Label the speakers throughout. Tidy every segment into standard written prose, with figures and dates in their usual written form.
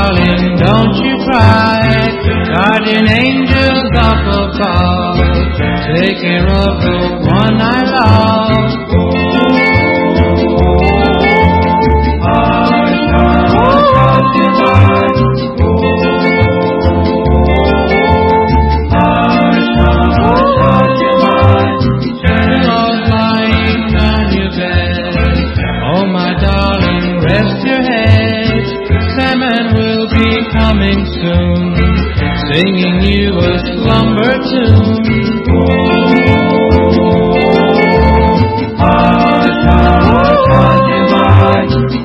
Speaker 1: darling, don't you cry. Guardian angels up above, take care of the one I love. Hush, hush, hush, goodbye. Hush, hush, hush, goodbye. Pillow's lying on your bed. Oh, my darling, rest your head. Salmon will be coming soon, singing you a slumber tune. Hush, hush, hush, goodbye.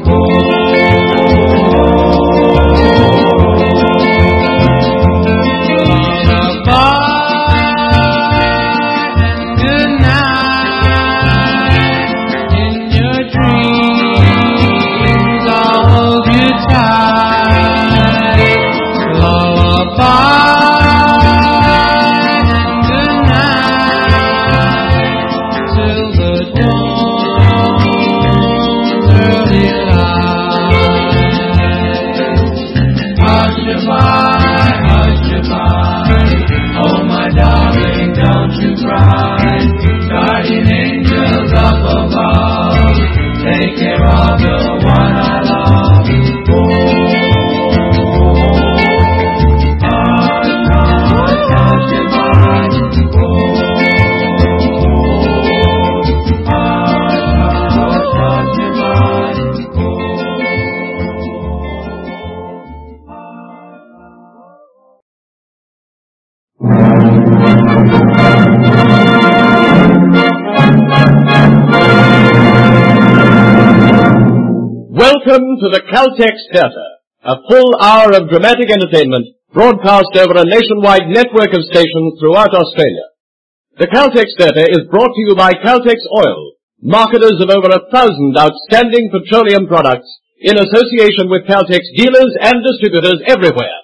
Speaker 2: Welcome to the Caltex Theatre, a full hour of dramatic entertainment broadcast over a nationwide network of stations throughout Australia. The Caltex Theatre is brought to you by Caltex Oil, marketers of over 1,000 outstanding petroleum products in association with Caltex dealers and distributors everywhere.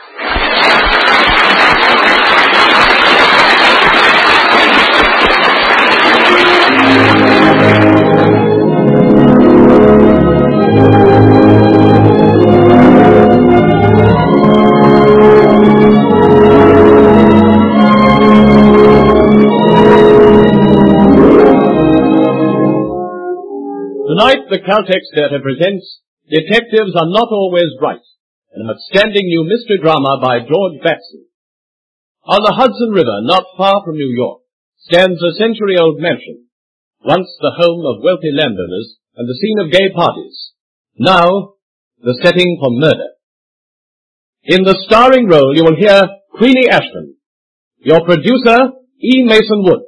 Speaker 2: Tonight, the Caltex Theatre presents Detectives Are Not Always Right, an outstanding new mystery drama by George Batson. On the Hudson River, not far from New York, stands a century-old mansion, once the home of wealthy landowners and the scene of gay parties, now the setting for murder. In the starring role, you will hear Queenie Ashton, your producer, E. Mason Wood.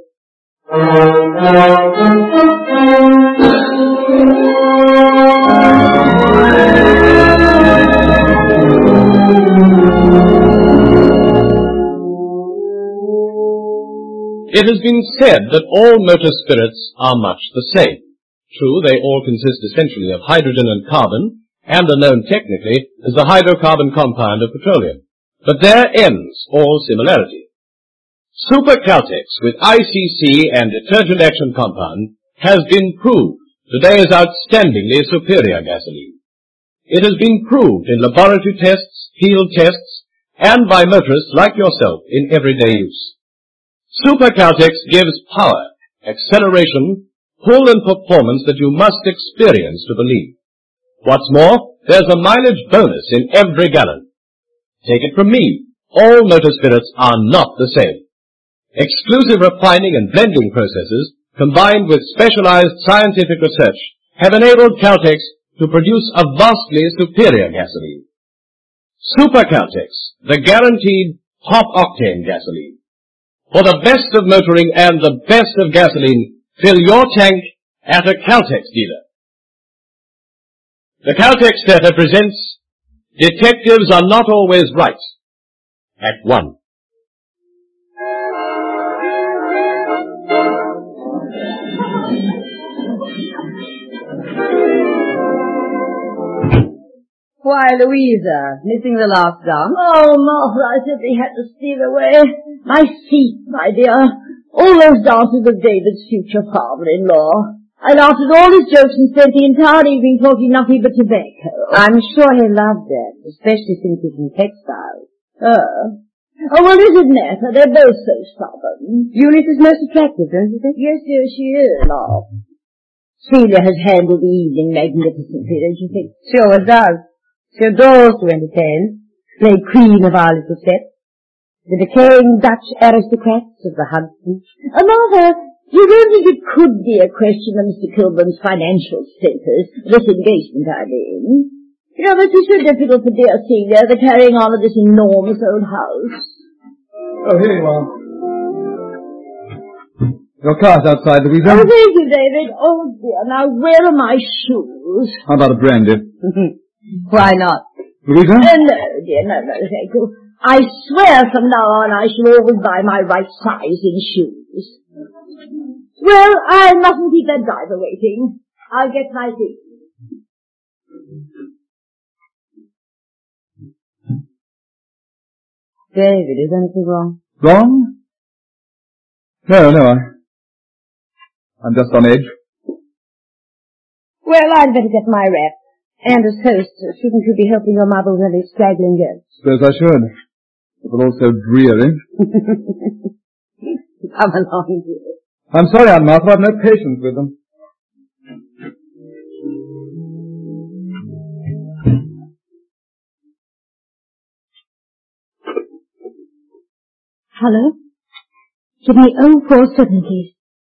Speaker 2: It has been said that all motor spirits are much the same. True, they all consist essentially of hydrogen and carbon, and are known technically as the hydrocarbon compound of petroleum. But there ends all similarity. Super Caltex with ICC and detergent action compound has been proved today as outstandingly superior gasoline. It has been proved in laboratory tests, field tests, and by motorists like yourself in everyday use. Super Caltex gives power, acceleration, pull and performance that you must experience to believe. What's more, there's a mileage bonus in every gallon. Take it from me, all motor spirits are not the same. Exclusive refining and blending processes, combined with specialized scientific research, have enabled Caltex to produce a vastly superior gasoline. Super Caltex, the guaranteed top-octane gasoline. For the best of motoring and the best of gasoline, fill your tank at a Caltex dealer. The Caltex Theatre presents Detectives Are Not Always Right, Act 1.
Speaker 3: Why, Louisa, missing the last dance?
Speaker 4: Oh, Martha, I simply had to steal away. My seat, my dear. All those dances of David's future father-in-law. I laughed at all his jokes and spent the entire evening talking nothing but tobacco.
Speaker 3: I'm sure he loved it, especially since he's in textiles.
Speaker 4: Oh, well, it doesn't matter. They're both so stubborn.
Speaker 3: Eunice is most attractive, don't you think?
Speaker 4: Yes, dear, she is. Celia has handled the evening magnificently, don't you think?
Speaker 3: She always does. She adores to entertain. Play queen of our little set. The decaying Dutch aristocrats of the Hudson.
Speaker 4: Martha, you don't think it could be a question of Mr. Kilburn's financial status, this engagement, I mean? You know, it's so difficult for dear Celia, the carrying on of this enormous old house.
Speaker 5: Oh, here you are. Your car's outside, Louisa.
Speaker 4: Oh, thank you, David. Oh, dear, now where are my shoes?
Speaker 5: How about a brandy?
Speaker 3: Why not?
Speaker 5: Louisa?
Speaker 4: No, dear, no, thank you. I swear from now on I shall always buy my right size in shoes. Well, I mustn't keep that driver waiting. I'll get my seat.
Speaker 3: David, is anything wrong?
Speaker 5: Wrong? No, I'm just on edge.
Speaker 3: Well, I'd better get my wrap. And as host, shouldn't you be helping your mother with any straggling guests?
Speaker 5: Suppose I should. But also dreary.
Speaker 3: Come along, dear.
Speaker 5: I'm sorry, Aunt Martha, I've no patience with them.
Speaker 4: Hello? Give me 047, please.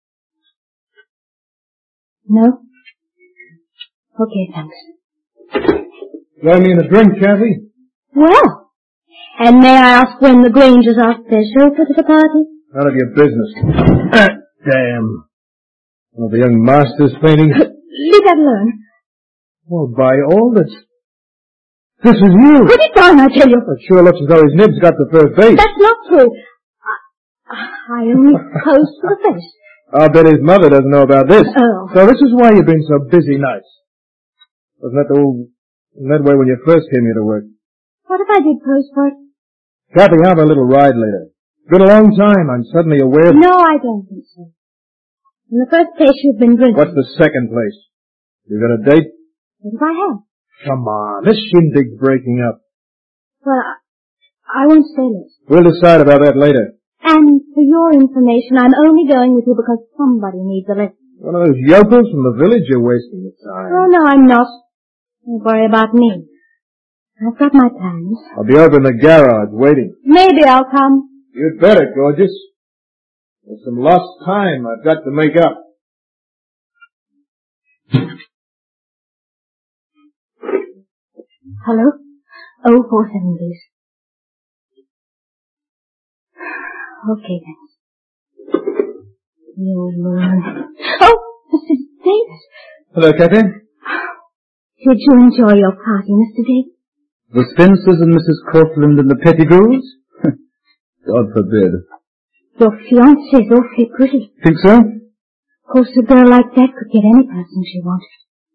Speaker 4: No? Okay, thanks.
Speaker 5: Throw me in a drink, Kathy.
Speaker 4: Well, and may I ask when the Grangers are special for the party?
Speaker 5: None of your business. Damn. One of the young masters painting.
Speaker 4: Leave that alone.
Speaker 5: Well, by all that's... This is you.
Speaker 4: Put it down, I tell you.
Speaker 5: It sure looks as though his nibs got the first base.
Speaker 4: That's not true. I only posed for the face.
Speaker 5: I'll bet his mother doesn't know about this.
Speaker 4: Oh.
Speaker 5: So this is why you've been so busy nights. Wasn't that way when you first came here to work?
Speaker 4: What if I did pose for it?
Speaker 5: Kathy, how about a little ride later? Been a long time. I'm suddenly aware...
Speaker 4: No, I don't think so. In the first place, you've been drinking.
Speaker 5: What's the second place? You got a date?
Speaker 4: What if I have?
Speaker 5: Come on, this shindig's breaking up.
Speaker 4: Well, I won't say less.
Speaker 5: We'll decide about that later.
Speaker 4: And for your information, I'm only going with you because somebody needs a lesson.
Speaker 5: One of those yokels from the village, you're wasting your time.
Speaker 4: Oh, no, I'm not. Don't worry about me. I've got my plans.
Speaker 5: I'll be over in the garage waiting.
Speaker 4: Maybe I'll come.
Speaker 5: You'd better, gorgeous. There's some lost time I've got to make up.
Speaker 4: Hello? 047, please. Okay, then. You Lord. Oh, Mr. Davis.
Speaker 5: Hello, Kathy.
Speaker 4: Did you enjoy your party, Mr. Davis?
Speaker 5: The Spencers and Mrs. Cortland and the Pettigrews? God forbid.
Speaker 4: Your fiancée's awfully pretty.
Speaker 5: Think so?
Speaker 4: Of course, a girl like that could get any person she wanted.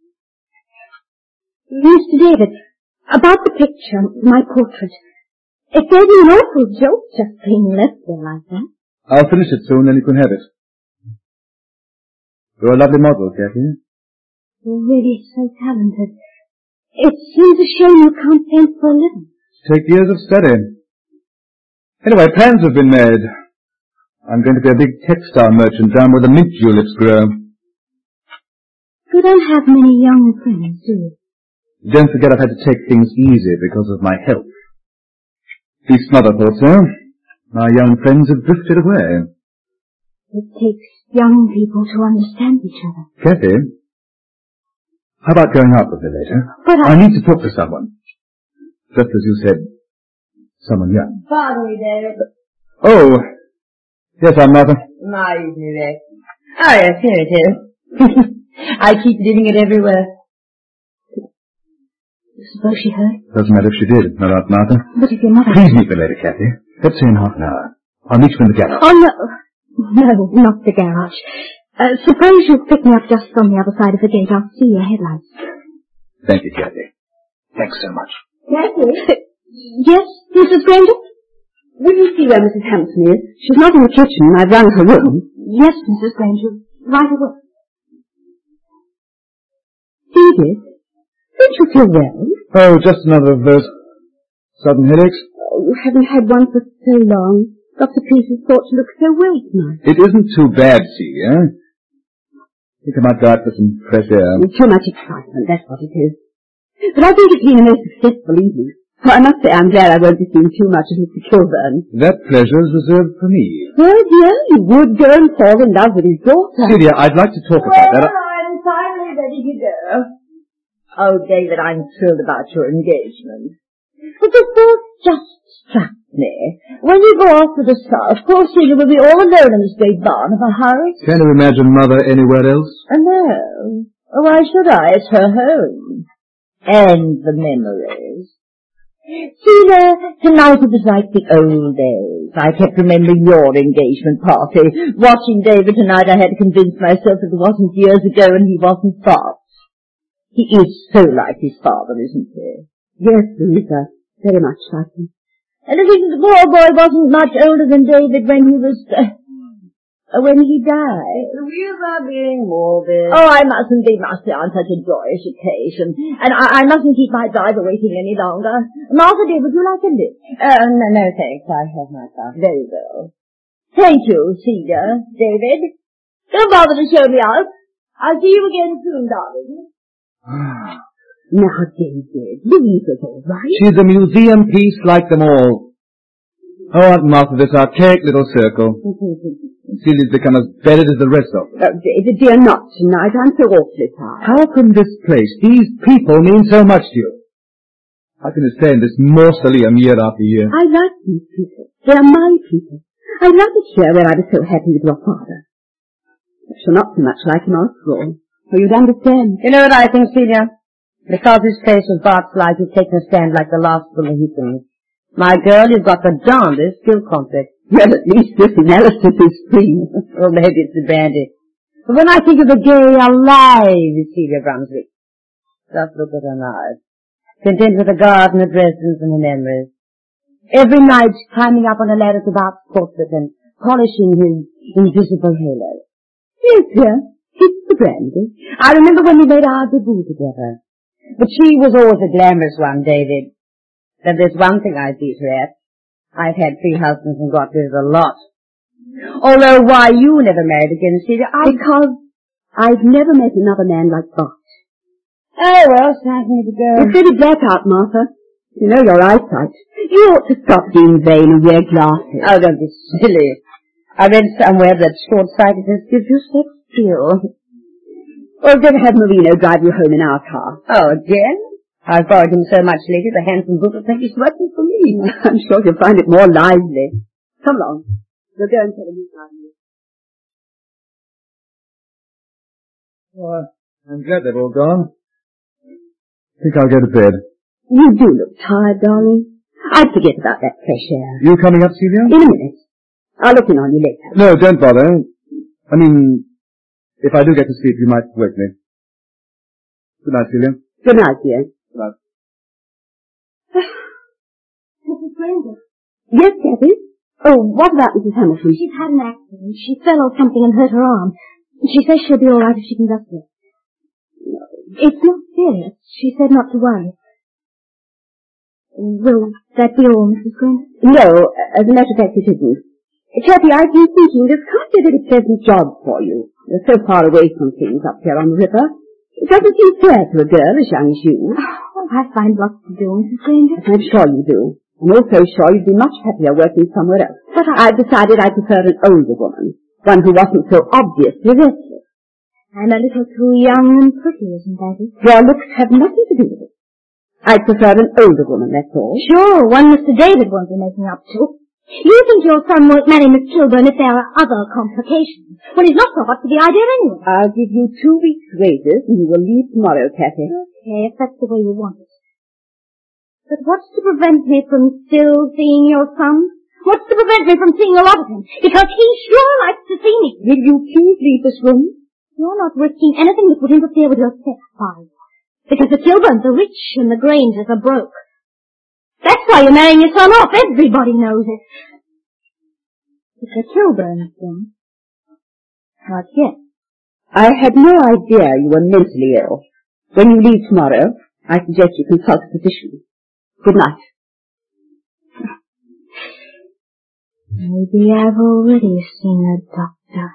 Speaker 4: Mr. David, about the picture, my portrait. It gave me an awful joke just being left there like that.
Speaker 5: I'll finish it soon, then you can have it. You're a lovely model, Kathy.
Speaker 4: You're really so talented. It seems a shame you can't paint for a living.
Speaker 5: Take years of study. Anyway, plans have been made. I'm going to be a big textile merchant down where the mint juleps grow.
Speaker 4: You don't have many young friends, do you?
Speaker 5: Don't forget I've had to take things easy because of my health. At least Mother thought so. My young friends have drifted away.
Speaker 4: It takes young people to understand each other.
Speaker 5: Kathy, how about going out with me later?
Speaker 4: But
Speaker 5: I need to talk to someone. Just as you said, someone young.
Speaker 3: Pardon me, David.
Speaker 5: Oh, yes, Aunt Martha.
Speaker 3: My evening there. Oh, yes, here it is. I keep leaving it everywhere.
Speaker 4: Suppose she heard?
Speaker 5: Doesn't matter if she did, not Aunt Martha.
Speaker 4: But if your mother...
Speaker 5: Please meet me later, Kathy. Let's say in half an hour. I'll meet you in the garage.
Speaker 4: Oh, no. No, not the garage. Suppose you pick me up just on the other side of the gate. I'll see your headlights.
Speaker 5: Thank you, Kathy. Thanks so much.
Speaker 3: Kathy,
Speaker 4: Yes, Mrs. Granger?
Speaker 3: will you see where Mrs. Hampton is? She's not in the kitchen. I've rung her room.
Speaker 4: Yes, Mrs. Granger. Right away.
Speaker 3: Edith, don't you feel well?
Speaker 5: Oh, just another of those sudden headaches.
Speaker 3: Oh, you haven't had one for so long. Dr. Peters thought you looked so well tonight.
Speaker 5: It isn't too bad, Celia. I think I might go out for some fresh air.
Speaker 3: Too much excitement, that's what it is. But I think it's been a most successful evening. So I must say I'm glad I won't be seeing too much of Mr. Kilburn.
Speaker 5: That pleasure is reserved for me.
Speaker 3: Oh dear, he would go and fall in love with his daughter.
Speaker 5: Celia, I'd like to talk about that.
Speaker 4: I'm finally ready to go. Oh, David, I'm thrilled about your engagement. But the thought just struck me. When you go off to the south, poor Celia will be all alone in this great barn of a house.
Speaker 5: Can you imagine Mother anywhere else?
Speaker 4: No. Why should I? It's her home. And the memories. Celia, tonight it was like the old days. I kept remembering your engagement party. Watching David tonight, I had to convince myself that it wasn't years ago and he wasn't far. He is so like his father, isn't he?
Speaker 3: Yes, Louisa, very much like him.
Speaker 4: And I think the poor boy wasn't much older than David when he was... when he died.
Speaker 3: Louisa being morbid.
Speaker 4: Oh, I mustn't be musty on such a joyous occasion. And I mustn't keep my driver waiting any longer. Martha, dear, would you like a lift?
Speaker 3: No, thanks. I have my car.
Speaker 4: Very well. Thank you, Celia. David, don't bother to show me out. I'll see you again soon, darling.
Speaker 3: Now, David, Louisa's all right.
Speaker 5: She's a museum piece like them all. Oh, Aunt Martha, this archaic little circle. Celia's become as buried as the rest of them.
Speaker 3: Oh, David, dear, not tonight. I'm so awfully tired.
Speaker 5: How can this place, these people, mean so much to you? How can you stay in this mausoleum year after year?
Speaker 3: I like these people. They are my people. I love it here where I was so happy with your father. But you're not so much like him after all. So you'd understand.
Speaker 6: You know what I think, Celia? Because this place was Bart's life, you've taken a stand like the last of the Mohicans. My girl, you've got the darndest skill complex.
Speaker 3: Well, at least this analysis is free.
Speaker 6: Or maybe it's the brandy. But when I think of the gay, alive Celia Brunswick, just look at her now. Content with the garden, her dresses, and her memories. Every night climbing up on a ladder to Bart's portrait and polishing his invisible halo.
Speaker 3: Yes, dear. It's the brandy.
Speaker 6: I remember when we made our debut together. But she was always a glamorous one, David. But there's one thing I beat her at. I've had 3 husbands and got rid of a lot. Although why you never married again, Celia,
Speaker 3: Because I've never met another man like Bart.
Speaker 6: Oh, well, it's time for me to go.
Speaker 3: It's really black out, Martha. You know your eyesight. You ought to stop being vain and wear glasses.
Speaker 6: Oh, don't be silly. I read somewhere that short-sightedness gives you sex appeal.
Speaker 3: Or then have Marino drive you home in our car.
Speaker 6: Oh, again? I've borrowed him so much lately, the handsome book will think he's working for me.
Speaker 3: I'm sure you'll find it more lively. Come along. We'll go and tell him he's driving you.
Speaker 5: Oh, I'm glad they've all gone. I think I'll go to bed.
Speaker 3: You do look tired, darling. I'd forget about that fresh air.
Speaker 5: You coming up, Celia?
Speaker 3: In a minute. I'll look in on you later.
Speaker 5: No, don't bother. I mean, if I do get to sleep, you might wake me. Good night, Celia.
Speaker 3: Good night, dear.
Speaker 5: Good night.
Speaker 4: Mrs. Granger.
Speaker 3: Yes, Kathy? Oh, what about Mrs. Hamilton?
Speaker 4: She's had an accident. She fell or something and hurt her arm. She says she'll be all right if she can just rest. It's not serious. She said not to worry. Will that be all, Mrs. Granger?
Speaker 3: No, as a matter of fact, it isn't. Kathy, I've been thinking this can't be a very pleasant job for you. You're so far away from things up here on the river. It doesn't seem fair to a girl as young as you.
Speaker 4: Oh, I find lots to do, Mrs. Granger.
Speaker 3: I'm sure you do. I'm also sure you'd be much happier working somewhere else. But I've decided I prefer an older woman. One who wasn't so obviously restless.
Speaker 4: I'm a little too young and pretty, isn't that it?
Speaker 3: Your looks have nothing to do with it. I prefer an older woman, that's all.
Speaker 4: Sure, one Mr. David won't be making up to. You think your son won't marry Miss Kilburn if there are other complications. Well, he's not so hot for the idea anyway.
Speaker 3: I'll give you 2 weeks' wages and you will leave tomorrow, Kathy.
Speaker 4: Okay, if that's the way you want it. But what's to prevent me from still seeing your son? What's to prevent me from seeing a lot of him? Because he sure likes to see me.
Speaker 3: Will you please leave this room?
Speaker 4: You're not risking anything that would interfere with your stepfather. Because the Kilburns are rich and the Grangers are broke. That's why you're marrying your son off. Everybody knows it. But the Kilburns, then? Not yet.
Speaker 3: I had no idea you were mentally ill. When you leave tomorrow, I suggest you consult a physician. Good night.
Speaker 4: Maybe I've already seen a doctor.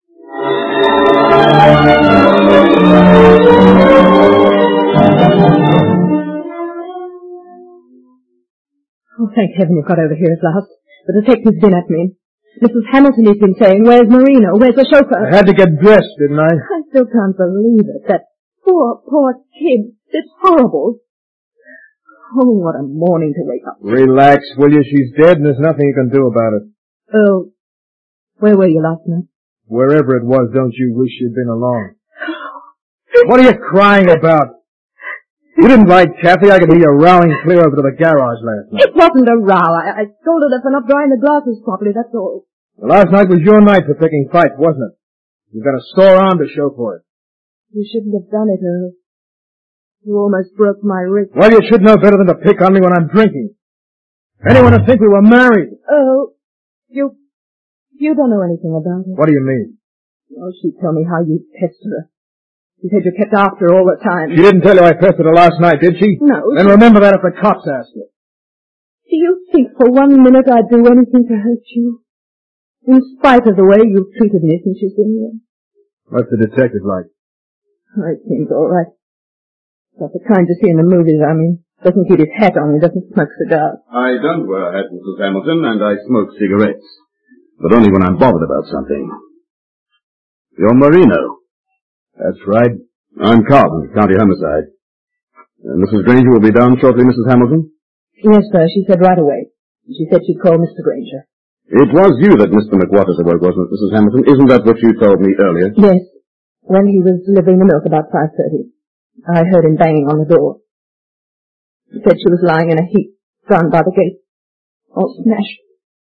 Speaker 7: Oh, thank heaven you've got over here at last. The detective's been at me. Mrs. Hamilton has been saying, where's Marino? Where's the chauffeur?
Speaker 8: I had to get dressed, didn't I?
Speaker 7: I still can't believe it. That poor kid. It's horrible. Oh, what a morning to wake up.
Speaker 8: Relax, will you? She's dead and there's nothing you can do about it.
Speaker 7: Oh, where were you last night?
Speaker 8: Wherever it was, don't you wish you'd been along? What are you crying about? You didn't like Kathy. I could hear you rowing clear over to the garage last night.
Speaker 7: It wasn't a row. I scolded her for not drying the glasses properly, that's all.
Speaker 8: Well, last night was your night for picking fights, wasn't it? You've got a sore arm to show for it.
Speaker 7: You shouldn't have done it, Earl. You almost broke my wrist.
Speaker 8: Well, you should know better than to pick on me when I'm drinking. Anyone would think we were married.
Speaker 7: Oh, you don't know anything about it.
Speaker 8: What do you mean?
Speaker 7: Oh, she told me how you pestered her. She said you kept after her all the time.
Speaker 8: She didn't tell you I pestered her last night, did she?
Speaker 7: No.
Speaker 8: Then remember that if the cops ask you.
Speaker 7: Do you think for 1 minute I'd do anything to hurt you? In spite of the way you've treated me since you've been here?
Speaker 8: What's the detective like?
Speaker 7: Oh, it seems all right. Not the kind you see in the movies, I mean. Doesn't keep his hat on, he doesn't smoke cigars.
Speaker 9: I don't wear a hat, Mrs. Hamilton, and I smoke cigarettes. But only when I'm bothered about something. You're Marino.
Speaker 8: That's right.
Speaker 9: I'm Carlton, County Homicide. Mrs. Granger will be down shortly, Mrs. Hamilton?
Speaker 7: Yes, sir, she said right away. She said she'd call Mr. Granger.
Speaker 9: It was you that Mr. McWatters awoke, wasn't it, Mrs. Hamilton? Isn't that what you told me earlier?
Speaker 7: Yes. When he was delivering the milk about 5:30. I heard him banging on the door. He said she was lying in a heap, down by the gate, all smashed.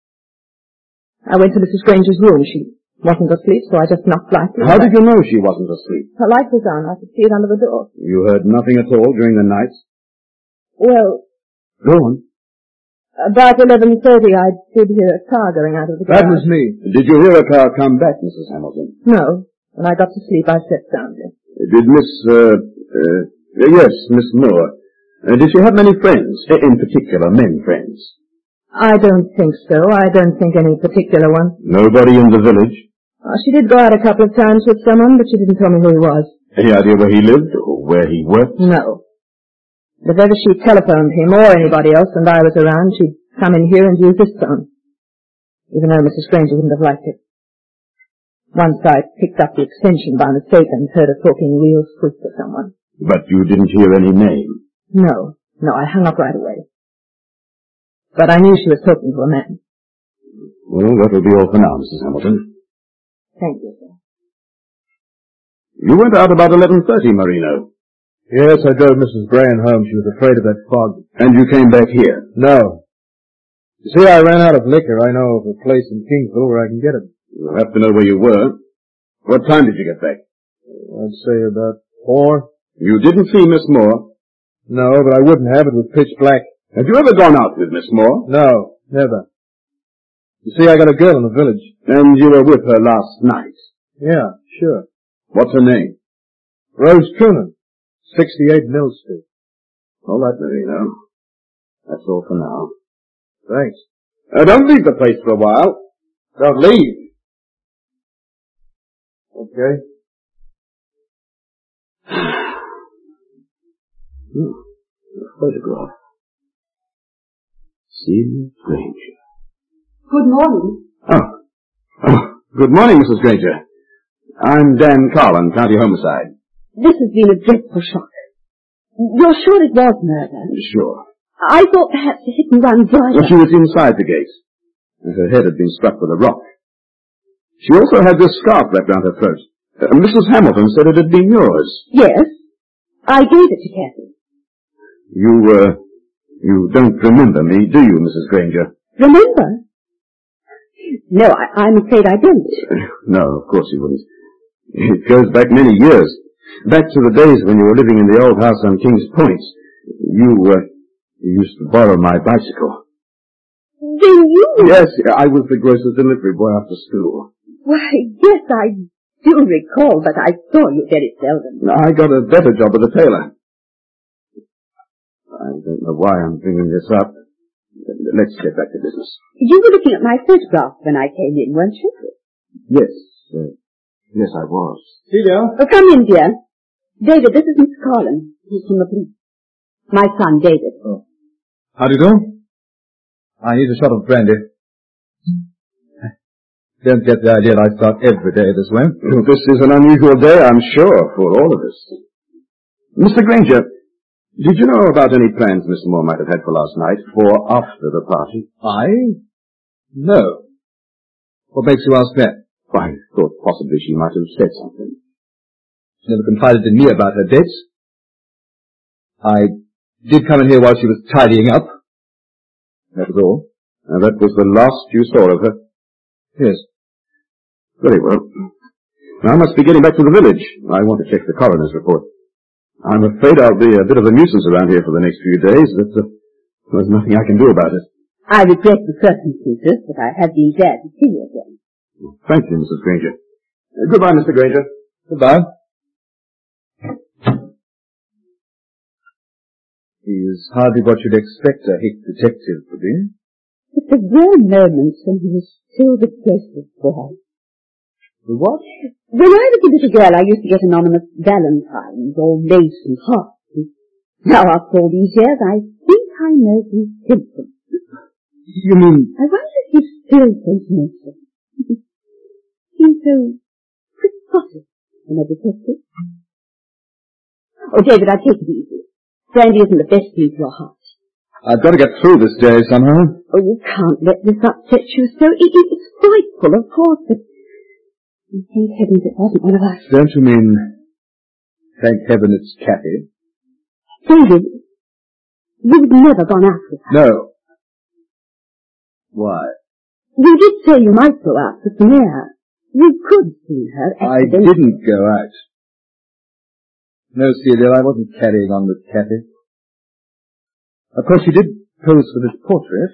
Speaker 7: I went to Mrs. Granger's room. She wasn't asleep, so I just knocked lightly.
Speaker 9: How did you know she wasn't asleep?
Speaker 7: Her light was on. I could see it under the door.
Speaker 9: You heard nothing at all during the night?
Speaker 7: Well,
Speaker 9: Go on.
Speaker 7: about 11:30 I did hear a car going out of the garage.
Speaker 8: That was me.
Speaker 9: Did you hear a car come back, Mrs. Hamilton?
Speaker 7: No. When I got to sleep, I slept soundly.
Speaker 9: Did yes, Miss Moore. Did she have many friends? In particular, men friends?
Speaker 7: I don't think so. I don't think any particular one.
Speaker 9: Nobody in the village?
Speaker 7: She did go out a couple of times with someone, but she didn't tell me who he was.
Speaker 9: Any idea where he lived or where he worked?
Speaker 7: No. If ever she telephoned him or anybody else and I was around, she'd come in here and use this phone. Even though Mrs. Granger wouldn't have liked it. Once I picked up the extension by mistake and heard her talking real sweet to someone.
Speaker 9: But you didn't hear any name?
Speaker 7: No, I hung up right away. But I knew she was talking to a man.
Speaker 9: Well, that will be all for now, Mrs. Hamilton.
Speaker 7: Thank you, sir.
Speaker 9: You went out about 11:30, Marino.
Speaker 8: Yes, I drove Mrs. Graham home. She was afraid of that fog.
Speaker 9: And you came back here?
Speaker 8: No. You see, I ran out of liquor. I know of a place in Kingsville where I can get it.
Speaker 9: You'll have to know where you were. What time did you get back?
Speaker 8: I'd say about 4.
Speaker 9: You didn't see Miss Moore?
Speaker 8: No, but I wouldn't have. It was pitch black.
Speaker 9: Have you ever gone out with Miss Moore?
Speaker 8: No, never. You see, I got a girl in the village.
Speaker 9: And you were with her last night?
Speaker 8: Yeah, sure.
Speaker 9: What's her name?
Speaker 8: Rose Truman, 68 Mill Street.
Speaker 9: All right, Marino. That's all for now.
Speaker 8: Thanks.
Speaker 9: Don't leave the place for a while.
Speaker 8: Don't leave. Okay.
Speaker 9: A photograph. Celia Granger.
Speaker 3: Good morning.
Speaker 9: Good morning, Mrs. Granger. I'm Dan Carlin, County Homicide.
Speaker 3: This has been a dreadful shock. You're sure it was murder?
Speaker 9: Sure.
Speaker 3: I thought perhaps a hit-and-run driver.
Speaker 9: Well, she was inside the gate, and her head had been struck with a rock. She also had this scarf wrapped round her throat. Mrs. Hamilton said it had been yours.
Speaker 3: Yes. I gave it to Kathy.
Speaker 9: You don't remember me, do you, Mrs. Granger?
Speaker 3: Remember? No, I'm afraid I don't.
Speaker 9: No, of course you wouldn't. It goes back many years. Back to the days when you were living in the old house on King's Point. You used to borrow my bicycle.
Speaker 3: Then you...
Speaker 9: Yes, I was the grocer's delivery boy after school.
Speaker 3: Why, yes, I do recall, but I saw you very seldom.
Speaker 9: I got a better job with a tailor. I don't know why I'm bringing this up. Let's get back to business.
Speaker 3: You were looking at my photograph when I came in, weren't you?
Speaker 9: Yes. Yes, I was.
Speaker 8: Celia?
Speaker 3: Oh, come in, dear. David, this is Miss Collins. He's from the police. My son, David.
Speaker 5: Oh. How do you do? I need a shot of brandy. Don't get the idea I start every day this way.
Speaker 9: This is an unusual day, I'm sure, for all of us. Mr. Granger, did you know about any plans Miss Moore might have had for last night, for after the party?
Speaker 5: I? No. What makes you ask that?
Speaker 9: I thought possibly she might have said something.
Speaker 5: She never confided in me about her dates. I did come in here while she was tidying up. That was all.
Speaker 9: And that was the last you saw of her?
Speaker 5: Yes.
Speaker 9: Very well. Now I must be getting back to the village. I want to check the coroner's report. I'm afraid I'll be a bit of a nuisance around here for the next few days, but there's nothing I can do about it.
Speaker 3: I regret the circumstances, but I have been glad to see you again.
Speaker 9: Thank you, Mrs. Granger. Goodbye, Mr. Granger.
Speaker 5: Goodbye. He is hardly what you'd expect a hit detective to be.
Speaker 3: But there were moments when he was still the closest boy.
Speaker 5: The what?
Speaker 3: When I was a little girl, I used to get anonymous valentines or Mason hearts. Now, after all these years, I think I know his symptoms.
Speaker 5: You mean...
Speaker 3: I wonder if he's still sentimental. He's so quixotic in a detective. Oh, David, I'll take it easy. Brandy isn't the best thing for your heart.
Speaker 5: I've got to get through this day somehow.
Speaker 3: Oh, you can't let this upset you so. It's frightful, of course, but thank heavens it wasn't one of us.
Speaker 5: Don't you mean, thank heaven it's Cathy?
Speaker 3: David, you've never gone out with her.
Speaker 5: No. Why?
Speaker 3: You did say you might go out for some air. You could see her
Speaker 5: I
Speaker 3: accidentally.
Speaker 5: didn't go out. No, Celia, I wasn't carrying on with Cathy. Of course, she did pose for this portrait.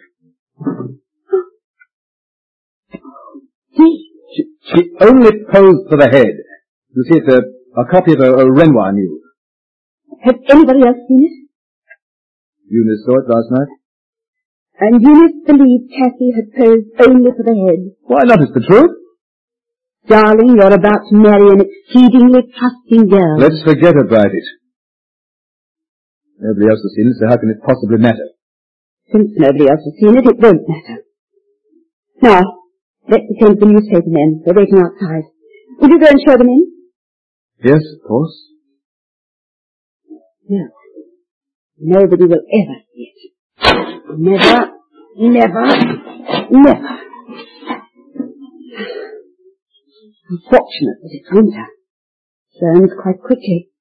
Speaker 5: She only posed for the head. You see, it's a copy of a Renoir nude.
Speaker 3: Has anybody else seen it?
Speaker 5: Eunice saw it last night.
Speaker 3: And Eunice believed Cathy had posed only for the head.
Speaker 5: Why not? It's the truth.
Speaker 3: Darling, you're about to marry an exceedingly trusting girl.
Speaker 5: Let's forget about it. Nobody else has seen it, so how can it possibly matter?
Speaker 3: Since nobody else has seen it, it won't matter. Now, let's attend the newspaper men. They're waiting outside. Will you go and show them in?
Speaker 5: Yes, of course.
Speaker 3: No. Nobody will ever see it. Never, never, never. Unfortunate that it's winter. Burns quite quickly.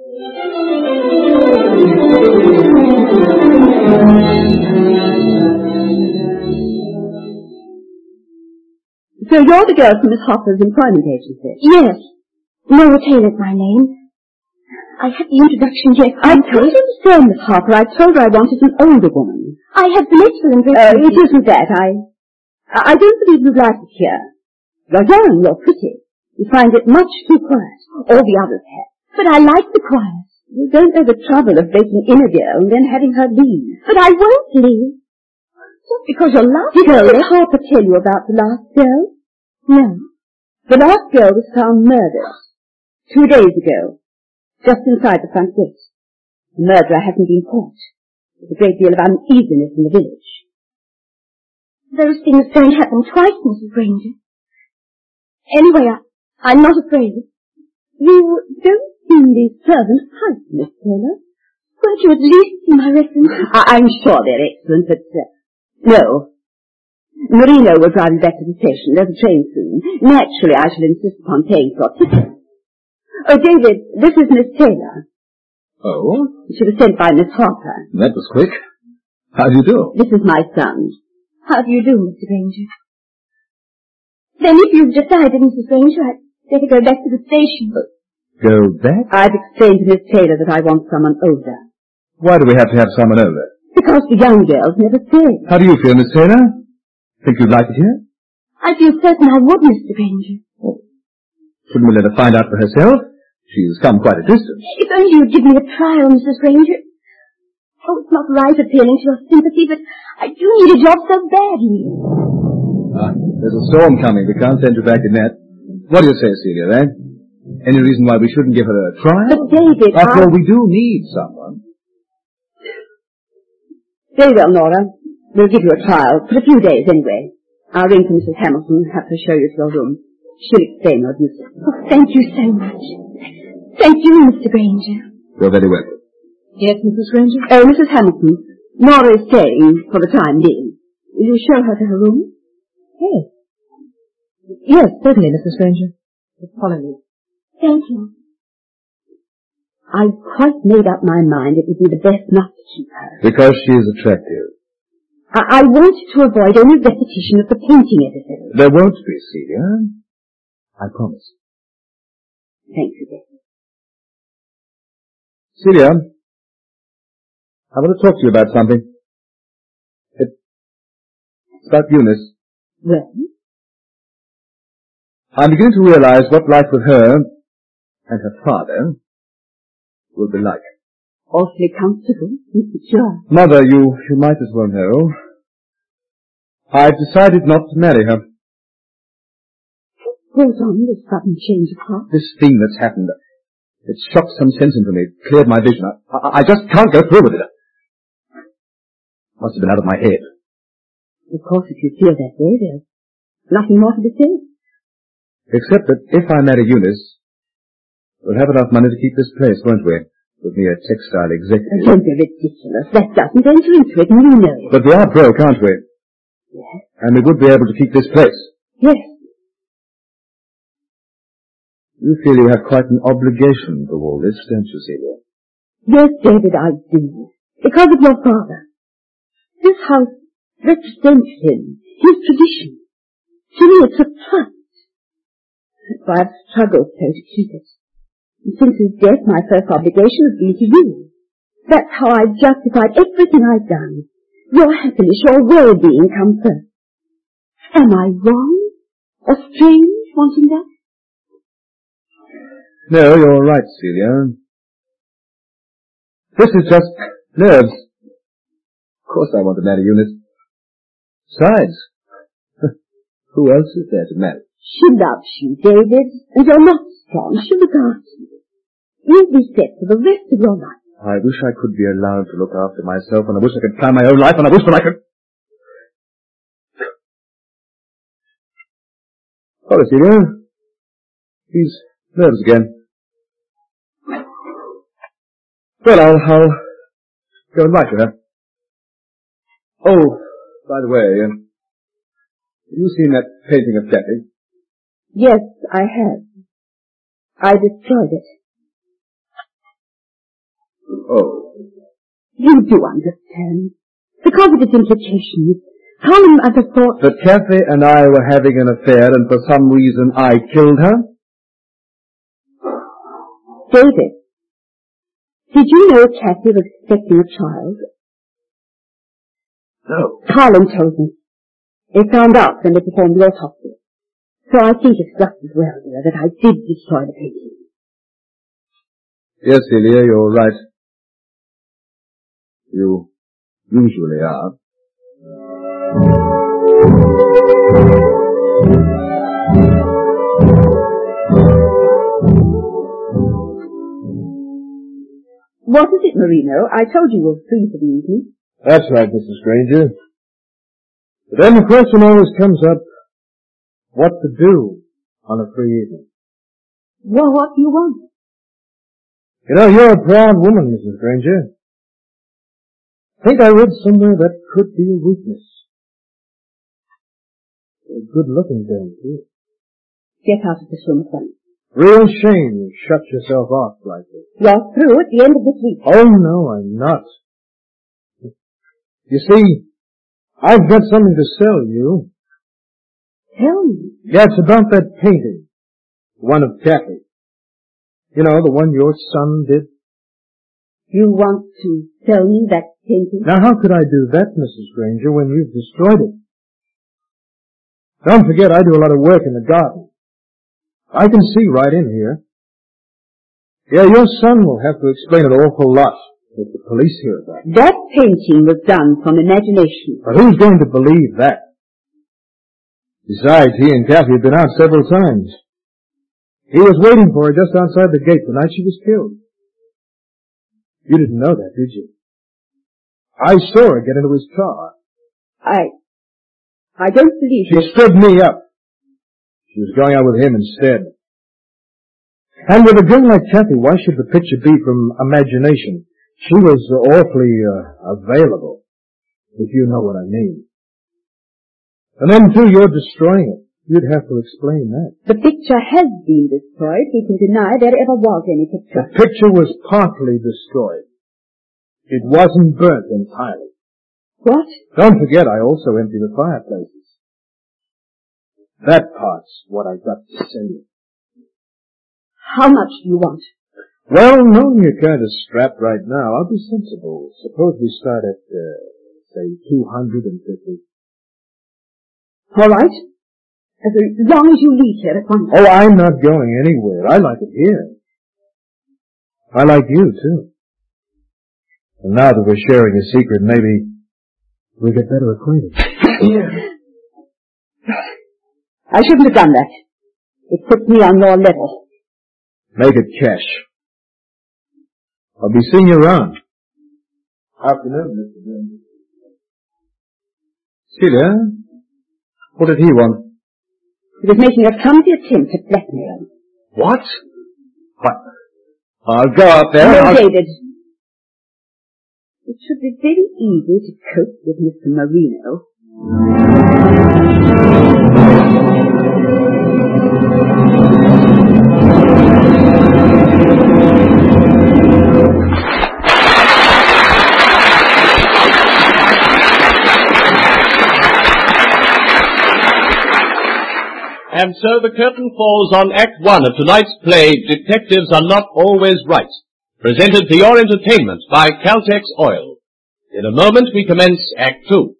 Speaker 3: So you're the girl from Miss Hopper's employment agency?
Speaker 4: Yes. Nora Taylor's my name. I had the introduction yet.
Speaker 3: I can't understand, Miss Harper. I told her I wanted an older woman.
Speaker 4: I have some excellent references.
Speaker 3: It isn't that. I don't believe you'd like it here. You're young, you're pretty. You find it much too quiet. All the others have.
Speaker 4: But I like the quiet.
Speaker 3: You don't know the trouble of breaking in a girl and then having her leave.
Speaker 4: But I won't leave. Just because you're laughing.
Speaker 3: Did Miss Harper tell you about the last girl?
Speaker 4: No.
Speaker 3: The last girl was found murdered 2 days ago, just inside the front gate. The murderer hasn't been caught. There's a great deal of uneasiness in the village.
Speaker 4: Those things don't happen twice, Mrs. Granger. Anyway, I'm not afraid.
Speaker 3: You don't seem the servant type, Miss Taylor.
Speaker 4: Won't you at least see my references?
Speaker 3: I'm sure they're excellent, but no. Marino will drive you back to the station. There's a train soon. Naturally, I shall insist upon paying for a ticket. Oh, David, this is Miss Taylor.
Speaker 5: Oh?
Speaker 3: She was sent by Miss Harper.
Speaker 5: That was quick. How do you do?
Speaker 3: This is my son.
Speaker 4: How do you do, Mr. Granger? Then if you've decided, Mrs. Granger, I'd better go back to the station.
Speaker 5: Go back?
Speaker 3: I've explained to Miss Taylor that I want someone older.
Speaker 5: Why do we have to have someone over?
Speaker 3: Because the young girls never stay.
Speaker 5: How do you feel, Miss Taylor? Think you'd like it here?
Speaker 4: I feel certain I would, Mr. Granger.
Speaker 5: Shouldn't we let her find out for herself? She's come quite a distance.
Speaker 3: If only you'd give me a trial, Mrs. Granger. Oh, it's not right appealing to your sympathy, but I do need a job so badly.
Speaker 5: There's a storm coming. We can't send you back in that. What do you say, Celia, then? Any reason why we shouldn't give her a trial?
Speaker 3: But, David,
Speaker 5: After all, we do need someone.
Speaker 3: Very well, Nora. We'll give you a trial, for a few days anyway. I'll ring for Mrs. Hamilton and have her show you to your room. She'll explain your duties. Oh, thank you so much. Thank you, Mr. Granger.
Speaker 5: You're very welcome.
Speaker 3: Yes, Mrs. Granger? Oh, Mrs. Hamilton. Nora is staying for the time being. Will you show her to her room?
Speaker 7: Yes. Yes, certainly, Mrs. Granger. Just follow me.
Speaker 3: Thank you. I've quite made up my mind it would be the best not to keep her.
Speaker 5: Because she is attractive.
Speaker 3: I want to avoid any repetition of the painting episode.
Speaker 5: There won't be, Celia. I promise.
Speaker 3: Thank you, David.
Speaker 5: Celia, I want to talk to you about something. It's about Eunice.
Speaker 3: Well?
Speaker 5: I'm beginning to realize what life with her and her father will be like.
Speaker 3: Awfully comfortable, sure.
Speaker 5: Mother, you might as well know. I've decided not to marry her.
Speaker 3: What goes on this sudden change of heart?
Speaker 5: This thing that's happened, it shocked some sense into me, cleared my vision. I just can't go through with it. Must have been out of my head.
Speaker 3: Of course, if you feel that way, there's nothing more to be said.
Speaker 5: Except that if I marry Eunice, we'll have enough money to keep this place, won't we? With me a textile executive.
Speaker 3: Don't be ridiculous. That doesn't enter into it, and you know it.
Speaker 5: But we are broke, aren't we?
Speaker 3: Yes.
Speaker 5: And we would be able to keep this place.
Speaker 3: Yes.
Speaker 5: You feel you have quite an obligation to all this, don't you, Celia?
Speaker 3: Yes, David, I do. Because of your father. This house represents him, his tradition. To me, it's a trust. That's why I've struggled so to keep it. And since his death, my first obligation has been to you. That's how I've justified everything I've done. Your happiness, your well-being come first. Am I wrong or strange wanting that?
Speaker 5: No, you're right, Celia. This is just nerves. Of course I want to marry Eunice. Besides, who else is there to marry?
Speaker 3: She loves you, David, and you're not strong. She regards you. You'll be set for the rest of your life.
Speaker 5: I wish I could be allowed to look after myself, and I wish I could plan my own life, and I wish that I could... Sorry, Celia. These nerves again. Well, I'll go and write to her. Oh, by the way, have you seen that painting of Kathy?
Speaker 3: Yes, I have. I destroyed it.
Speaker 5: Oh.
Speaker 3: You do understand. Because of its implications, Colin as a thought...
Speaker 5: That Kathy and I were having an affair, and for some reason I killed her?
Speaker 3: David, did you know Kathy was expecting a child?
Speaker 5: No.
Speaker 3: Colin told me. They found out when they performed the autopsy. So I think it's just as well, dear, that I did destroy the painting.
Speaker 5: Yes, Celia, you're right. You usually are.
Speaker 3: What is it, Marino? I told you were free for the evening.
Speaker 8: That's right, Mrs. Granger. But then the question always comes up, what to do on a free evening.
Speaker 3: Well, what do you want?
Speaker 8: You know, you're a proud woman, Mrs. Granger. I think I read somewhere that could be a weakness. A good-looking thing, too.
Speaker 3: Get out of this room at once.
Speaker 8: Real shame you shut yourself off like this.
Speaker 3: You're through at the end of this week.
Speaker 8: Oh, no, I'm not. You see, I've got something to sell you.
Speaker 3: Tell me.
Speaker 8: Yeah, it's about that painting. One of Kathy. You know, the one your son did.
Speaker 3: You want to sell me that painting?
Speaker 8: Now, how could I do that, Mrs. Granger, when you've destroyed it? Don't forget, I do a lot of work in the garden. I can see right in here. Yeah, your son will have to explain an awful lot if the police hear about it.
Speaker 3: That painting was done from imagination.
Speaker 8: But who's going to believe that? Besides, he and Kathy had been out several times. He was waiting for her just outside the gate the night she was killed. You didn't know that, did you? I saw her get into his car.
Speaker 3: I don't believe
Speaker 8: She stood me up. She was going out with him instead. And with a girl like Kathy, why should the picture be from imagination? She was awfully available, if you know what I mean. And then, too, you're destroying it. You'd have to explain that.
Speaker 3: The picture has been destroyed. We can deny there ever was any picture.
Speaker 8: The picture was partly destroyed. It wasn't burnt entirely.
Speaker 3: What?
Speaker 8: Don't forget, I also emptied the fireplaces. That part's what I got to send you.
Speaker 3: How much do you want?
Speaker 8: Well, knowing you're kind of strapped right now, I'll be sensible. Suppose we start at, say, 250.
Speaker 3: All right. As long as you leave here at once.
Speaker 8: Oh, I'm not going anywhere. I like it here. I like you, too. And now that we're sharing a secret, maybe we'll get better acquainted.
Speaker 3: I shouldn't have done that. It put me on your level.
Speaker 8: Make it cash. I'll be seeing you around. Afternoon, Mr. Jones. Celia, what did he want?
Speaker 3: He was making a clumsy attempt at blackmail.
Speaker 8: What? I'll go out there.
Speaker 3: No, David. It should be very easy to cope with Mr. Marino.
Speaker 2: And so the curtain falls on Act 1 of tonight's play, Detectives Are Not Always Right, presented for your entertainment by Caltex Oil. In a moment we commence Act 2.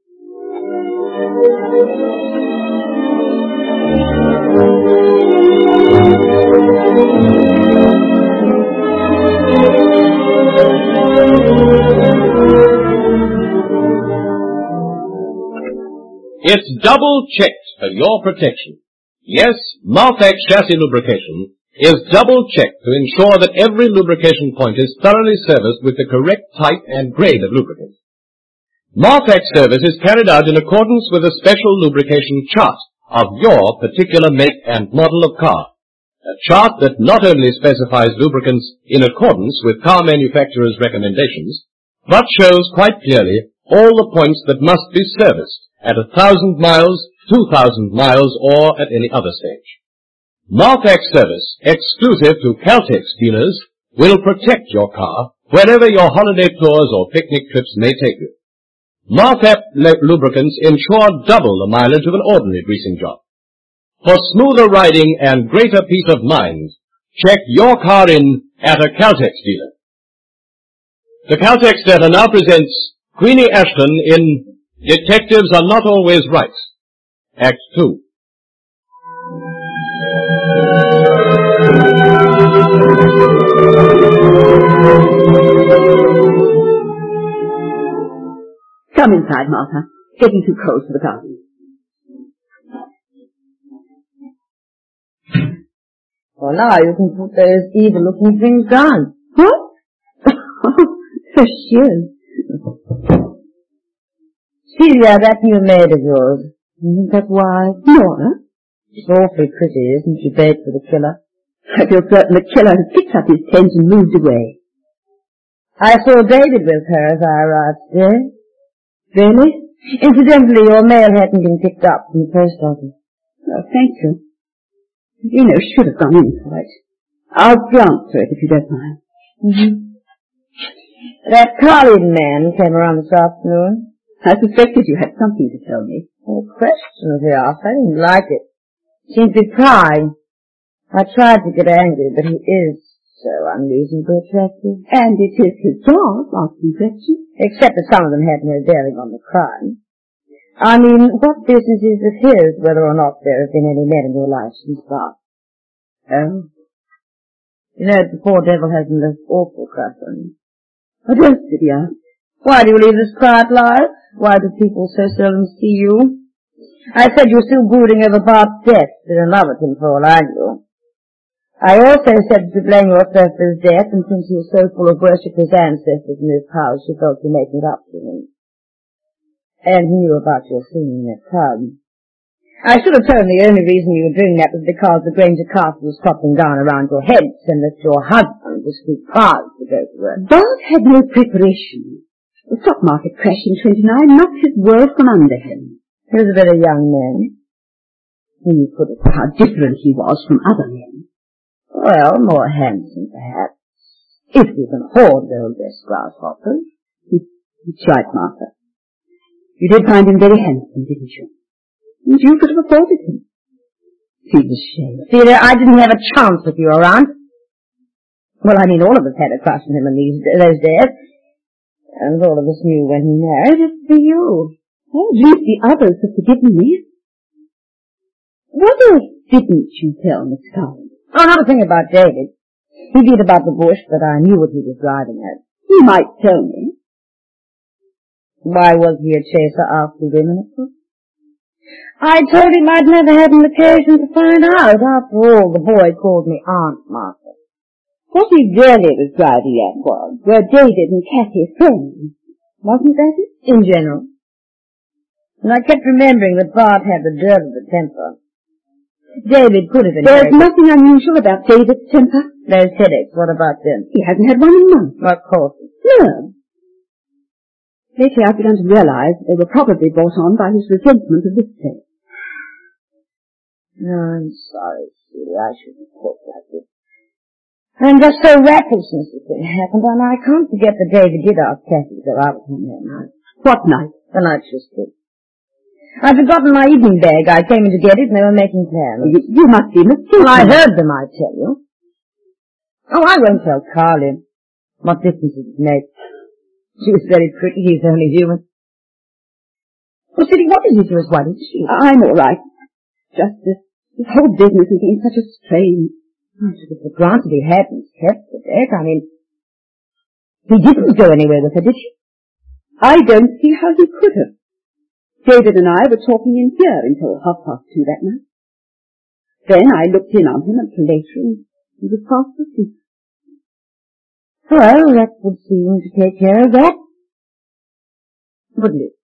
Speaker 2: It's double-checked for your protection. Yes, Marfex chassis lubrication is double-checked to ensure that every lubrication point is thoroughly serviced with the correct type and grade of lubricant. Marfex service is carried out in accordance with a special lubrication chart of your particular make and model of car. A chart that not only specifies lubricants in accordance with car manufacturers' recommendations, but shows quite clearly all the points that must be serviced at 1,000 miles, 2,000 miles, or at any other stage. Marfex service, exclusive to Caltex dealers, will protect your car wherever your holiday tours or picnic trips may take you. Marfex lubricants ensure double the mileage of an ordinary greasing job. For smoother riding and greater peace of mind, check your car in at a Caltex dealer. The Caltex Theatre now presents Queenie Ashton in Detectives Are Not Always Right, Act 2.
Speaker 3: Come inside, Martha. It's getting too cold for the garden.
Speaker 6: Well, now you can put those evil-looking things down.
Speaker 3: What? Oh, sure.
Speaker 6: Celia, that new maid of yours, isn't that wise?
Speaker 3: Nora?
Speaker 6: She's awfully pretty, isn't she, bait for the killer?
Speaker 3: I feel certain the killer has picked up his tent and moved away.
Speaker 6: I saw David with her as I arrived today. Really? Incidentally, your mail hadn't been picked up from the post office.
Speaker 3: Oh, thank you. Dino should have gone in for it. I'll transfer it if you don't mind.
Speaker 6: Mm-hmm. That Carlin man came around this afternoon.
Speaker 3: I suspected you had something to tell me.
Speaker 6: All questions he asked. I didn't like it. Seemed to be prying. I tried to get angry, but he is so unreasonably attractive.
Speaker 3: And it is his job, asking questions.
Speaker 6: Except that some of them had no bearing on the crime. I mean, what business is it his whether or not there have been any men in your life since birth? Oh. You know, the poor devil has an awful crush on you.
Speaker 3: What else did he ask?
Speaker 6: Why do you lead this quiet life? Why do people so seldom see you? I said you're still brooding over Bart's death, still in love with him for all I knew. I also said to blame yourself for his death, and since he was so full of worship of his ancestors in his house, you felt you making it up to him. And he knew about your singing in that pub. I should have told him the only reason you were doing that was because the Granger Castle was toppling down around your heads, and that your husband was too proud to go to work.
Speaker 3: Bart had no preparation. The stock market crash in 29 knocked his world from under him.
Speaker 6: He was a very young man.
Speaker 3: When you put it, how different he was from other men.
Speaker 6: Well, more handsome, perhaps. If you can afford those best grasshoppers.
Speaker 3: That's right, Martha. You did find him very handsome, didn't you? And you could have afforded him. See the shame.
Speaker 6: Celia, I didn't have a chance with you around. Well, I mean, all of us had a crush on him in those days. And all of us knew when he married, it's for you.
Speaker 3: Well, at least the others have forgiven me. What else didn't you tell Miss Collins?
Speaker 6: Oh, not a thing about David. He beat about the bush, but I knew what he was driving at.
Speaker 3: You might tell me.
Speaker 6: Why was he a chaser after women? I told him I'd never had an occasion to find out. After all, the boy called me Aunt Martha.
Speaker 3: What he really was driving at were David and Kathy friends. Wasn't that it?
Speaker 6: In general. And I kept remembering that Bart had the dirt of the temper. David could have been.
Speaker 3: There's nothing unusual about David's temper.
Speaker 6: Those headaches, what about them?
Speaker 3: He hasn't had one in months.
Speaker 6: What caused them?
Speaker 3: No. Lately I've begun to realize they were probably brought on by his resentment of this place.
Speaker 6: No, I'm sorry, Celia. I shouldn't talk like this. I'm just so rattled since the thing happened, and I can't forget that David did ask Kathy to go out with him that night.
Speaker 3: What night?
Speaker 6: The night she was sick. I'd forgotten my evening bag. I came in to get it, and they were making plans.
Speaker 3: You must be mistaken.
Speaker 6: Well, I heard them, I tell you. Oh, I won't tell Carlin. What difference does it make? She was very pretty. He's only human. Well, Sidney, what did you do as well as she?
Speaker 3: I'm all right. Just this whole business has been such a strain.
Speaker 6: I took it for granted he hadn't kept the deck. I mean, he didn't go anywhere with her, did he?
Speaker 3: I don't see how he could have. David and I were talking in here until 2:30 that night. Then I looked in on him until later, and he was fast asleep.
Speaker 6: Well, that would seem to take care of that, wouldn't it?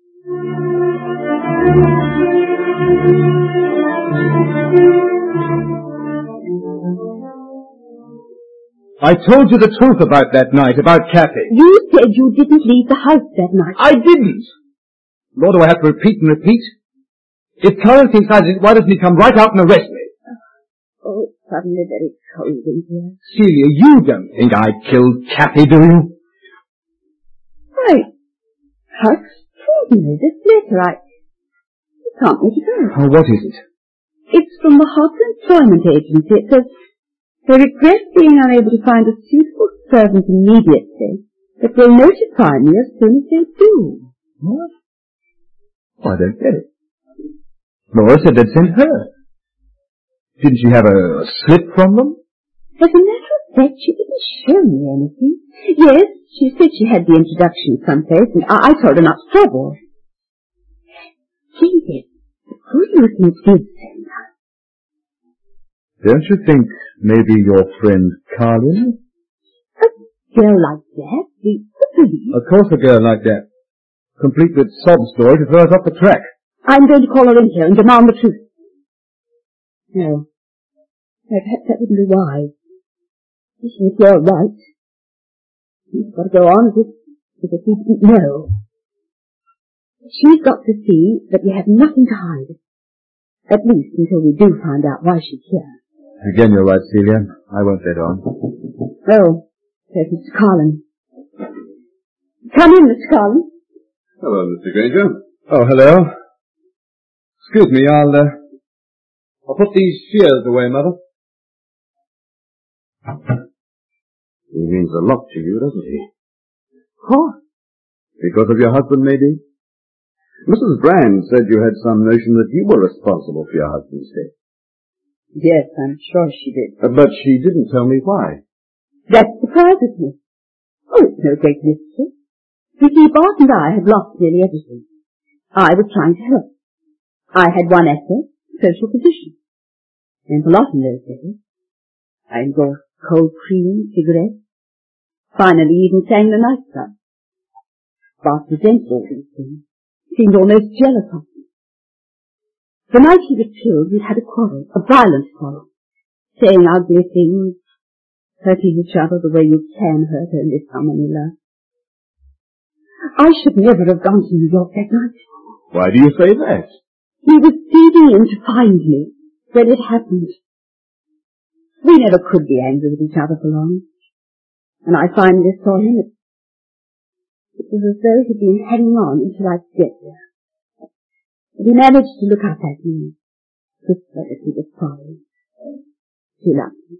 Speaker 8: I told you the truth about that night, about Kathy.
Speaker 3: You said you didn't leave the house that night.
Speaker 8: I didn't. Nor do I have to repeat and repeat. If Colin thinks I did, why doesn't he come right out and arrest me?
Speaker 3: Oh, it's suddenly very cold in here.
Speaker 8: Celia, you don't think I killed Kathy, do you?
Speaker 3: Why, how extraordinary. This letter, I can't make it out.
Speaker 8: Oh, what is it?
Speaker 3: It's from the Harper Employment Agency. It says, they regret being unable to find a suitable servant immediately, but will notify me as soon as they do.
Speaker 8: What? Oh, I don't get it. Laura said they'd sent her. Didn't she have a slip from them?
Speaker 3: As a matter of fact, she didn't show me anything. Yes, she said she had the introduction someplace, and I told her not to trouble. David, who do you think did send her?
Speaker 8: Don't you think maybe your friend Carlin?
Speaker 3: A girl like that? The police?
Speaker 8: Of course a girl like that. Complete with sob story to throw us off the track.
Speaker 3: I'm going to call her in here and demand the truth. No. Perhaps that wouldn't be wise. If you're right, you've got to go on as if we didn't know. She's got to see that we have nothing to hide. At least until we do find out why she's here.
Speaker 8: Again, you're right, Celia. I won't let on.
Speaker 3: Oh, there's Mr. Carlin. Come in, Mr. Carlin.
Speaker 9: Hello, Mr. Granger.
Speaker 8: Oh, hello. Excuse me, I'll put these shears away, Mother.
Speaker 9: He means a lot to you, doesn't he?
Speaker 8: Huh?
Speaker 9: Because of your husband, maybe? Mrs. Brand said you had some notion that you were responsible for your husband's death.
Speaker 3: Yes, I'm sure she did.
Speaker 9: But she didn't tell me why.
Speaker 3: That surprises me. Oh, it's no great mystery. You see, Bart and I had lost nearly everything. I was trying to help. I had one asset, social position. And a lot in those days. I endorsed cold cream, cigarettes. Finally even sang the nightclub. Bart resented all these things. Seemed almost jealous of me. The night he was killed, we'd had a quarrel, a violent quarrel. Saying ugly things, hurting each other the way you can hurt only someone you love. I should never have gone to New York that night.
Speaker 9: Why do you say that?
Speaker 3: He was feeding in to find me when it happened. We never could be angry with each other for long. And I finally saw him. It was as though he'd been hanging on until I'd get there. But he managed to look up at me and whisper that he was sorry. He loved me.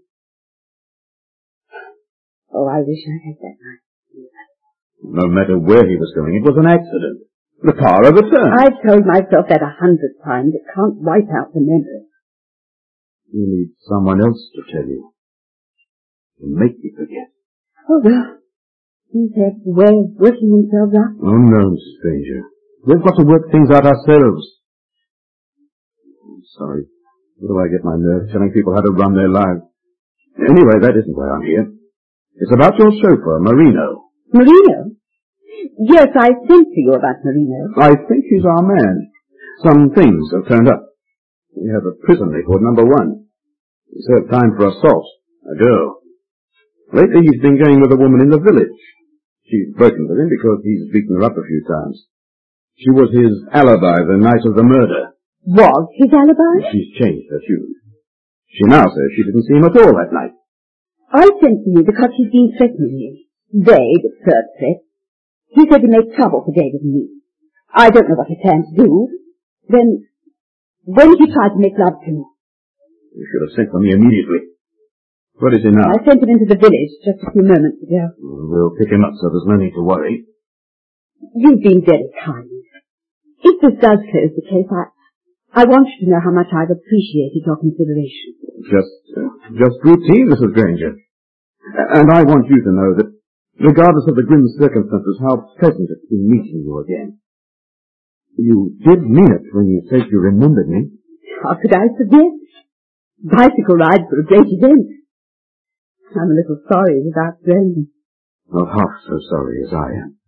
Speaker 3: Oh, I wish I had that night.
Speaker 9: No matter where he was going, it was an accident. The car overturned.
Speaker 3: I've told myself that 100 times. It can't wipe out the memory.
Speaker 9: You need someone else to tell you. To make you forget.
Speaker 3: Oh, well. These have a way of working themselves up.
Speaker 9: Oh, no, Mrs. Granger. We've got to work things out ourselves. I'm sorry. Where do I get my nerve telling people how to run their lives? Anyway, that isn't why I'm here. It's about your chauffeur, Marino.
Speaker 3: Marino? Yes, I sent to you about Marino.
Speaker 9: I think he's our man. Some things have turned up. We have a prison record, number 1. He served time for assault. A girl. Lately he's been going with a woman in the village. She's broken with him because he's beaten her up a few times. She was his alibi the night of the murder.
Speaker 3: Was his alibi?
Speaker 9: She's changed her tune. She now says she didn't see him at all that night.
Speaker 3: I sent to you because he's been threatening me. Vague, absurd threat. He said to make trouble for David and me. I don't know what he planned to do. Then, when he tried to make love to me.
Speaker 9: You should have sent for me immediately. Where is he now?
Speaker 3: I sent him into the village just a few moments ago.
Speaker 9: We'll pick him up, so there's no need to worry.
Speaker 3: You've been very kind. If this does close the case, I want you to know how much I've appreciated your consideration.
Speaker 9: Just routine, Mrs. Granger. And I want you to know that, regardless of the grim circumstances, how pleasant it's been meeting you again. You did mean it when you said you remembered me.
Speaker 3: How could I forget? Bicycle rides were a great event. I'm a little sorry without Brendan.
Speaker 9: Not half so sorry as I am.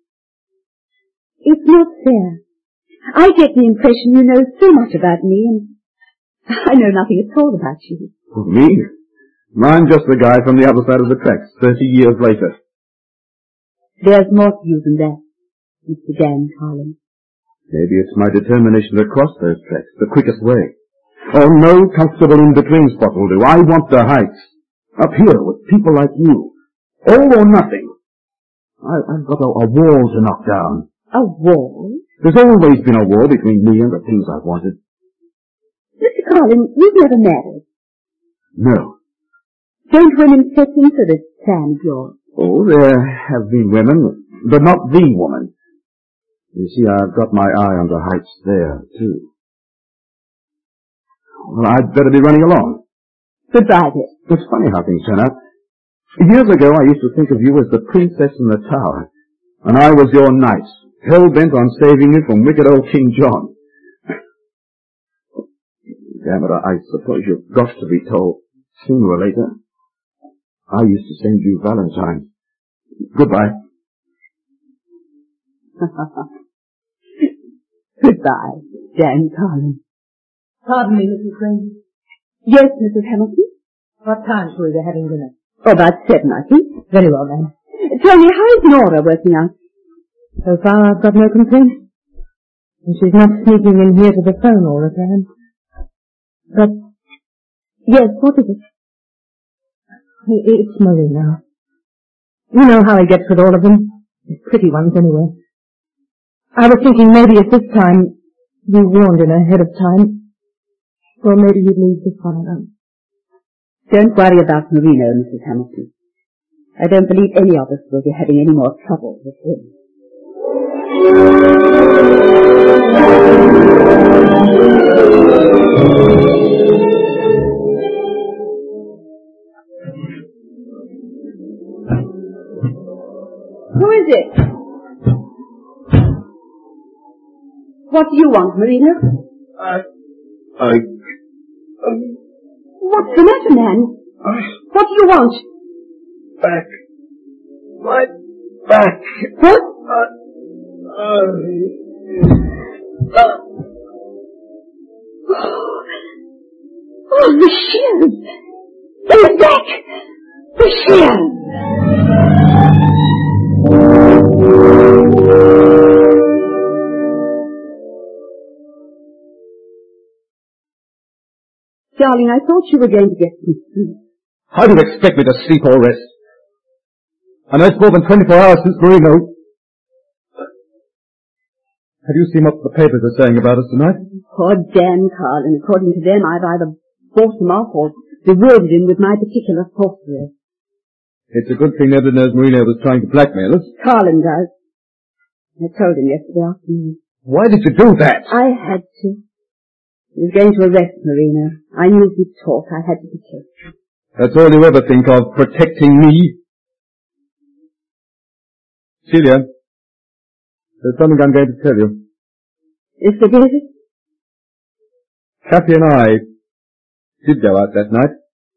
Speaker 3: It's not fair. I get the impression you know so much about me, and I know nothing at all about you.
Speaker 9: Oh, me? I'm just the guy from the other side of the tracks, 30 years later.
Speaker 3: There's more to you than that, Mr. Dan Collins.
Speaker 9: Maybe it's my determination to cross those tracks, the quickest way. Oh, no comfortable in-between spot will do. I want the heights. Up here with people like you. All or nothing. I've got a wall to knock down.
Speaker 3: A wall?
Speaker 9: There's always been a wall between me and the things I've wanted.
Speaker 3: Mr. Collins, you've never married.
Speaker 9: No.
Speaker 3: Don't women fit into this plan of yours?
Speaker 9: Oh, there have been women, but not the woman. You see, I've got my eye on the heights there, too. Well, I'd better be running along.
Speaker 3: Goodbye, dear.
Speaker 9: It's funny how things turn out. Years ago, I used to think of you as the princess in the tower, and I was your knight, hell-bent on saving you from wicked old King John. Damn it, I suppose you've got to be told sooner or later. I used to send you valentines. Goodbye.
Speaker 3: Goodbye, Dan Collins.
Speaker 6: Pardon me, Mrs. Granger.
Speaker 3: Yes, Mrs. Hamilton?
Speaker 6: What time shall we be having dinner?
Speaker 3: Oh, about 7, I think.
Speaker 6: Very well, then.
Speaker 3: Tell me, how is Nora working out?
Speaker 6: So far, I've got no complaints. And she's not sneaking in here to the phone all the time.
Speaker 3: But, yes, what is it?
Speaker 6: It's Marino. You know how he gets with all of them. The pretty ones, anyway. I was thinking maybe at this time you warned him ahead of time. Or maybe you'd leave this one alone.
Speaker 3: Don't worry about Marino, Mrs. Hamilton. I don't believe any of us will be having any more trouble with him. What do you want, Marina? What's the matter, man? What do you want?
Speaker 8: Back. My back.
Speaker 3: What? Oh, the shears! They're back! The shears! Darling, I thought you were going to get some sleep.
Speaker 5: How do you expect me to sleep or rest? I know it's more than 24 hours since Marino. Have you seen what the papers are saying about us tonight?
Speaker 3: Poor Dan Carlin. According to them, I've either bought him off or bewildered him with my particular sorcery.
Speaker 5: It's a good thing nobody knows Marino was trying to blackmail us.
Speaker 3: Carlin does. I told him yesterday afternoon.
Speaker 5: Why did you do that?
Speaker 3: I had to. He was going to arrest Marino. I knew he'd talk. I had to protect him.
Speaker 5: That's all you ever think of, protecting me. Celia, there's something I'm going to tell you.
Speaker 3: Is there, David?
Speaker 5: Kathy and I did go out that night.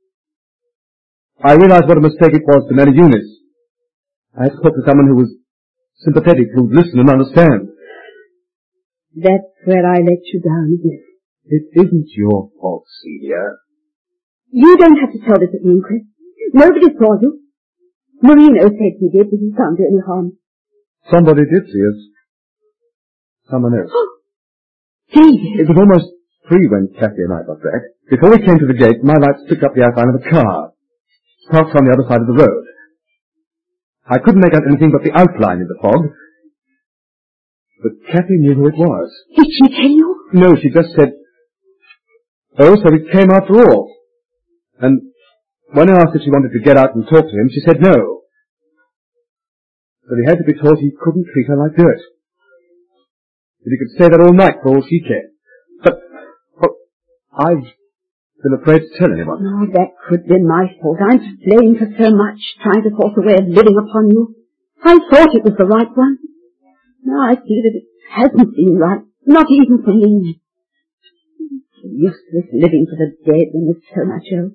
Speaker 5: I realized what a mistake it was to marry Eunice. I had to talk to someone who was sympathetic, who would listen and understand.
Speaker 3: That's where I let you down, isn't it?
Speaker 5: It isn't your fault, Celia.
Speaker 3: You don't have to tell this at the inquest. Nobody saw you. Marino said he did, but he can't do any harm.
Speaker 5: Somebody did see us. Someone else.
Speaker 3: David!
Speaker 5: It was almost 3 when Kathy and I got back. Before we came to the gate, my lights picked up the outline of a car, parked on the other side of the road. I couldn't make out anything but the outline in the fog. But Kathy knew who it was.
Speaker 3: Did she tell you?
Speaker 5: No, she just said, "Oh, so he came after all." And when I asked if she wanted to get out and talk to him, she said no. But he had to be told he couldn't treat her like dirt. That he could stay there all night for all she cared. But, well, I've been afraid to tell anyone.
Speaker 3: Oh, that could be my fault. I'm to blame for so much, trying to force a way of living upon you. I thought it was the right one. Now I see that it hasn't been right, not even for me. It's useless living for the dead when there's so much else.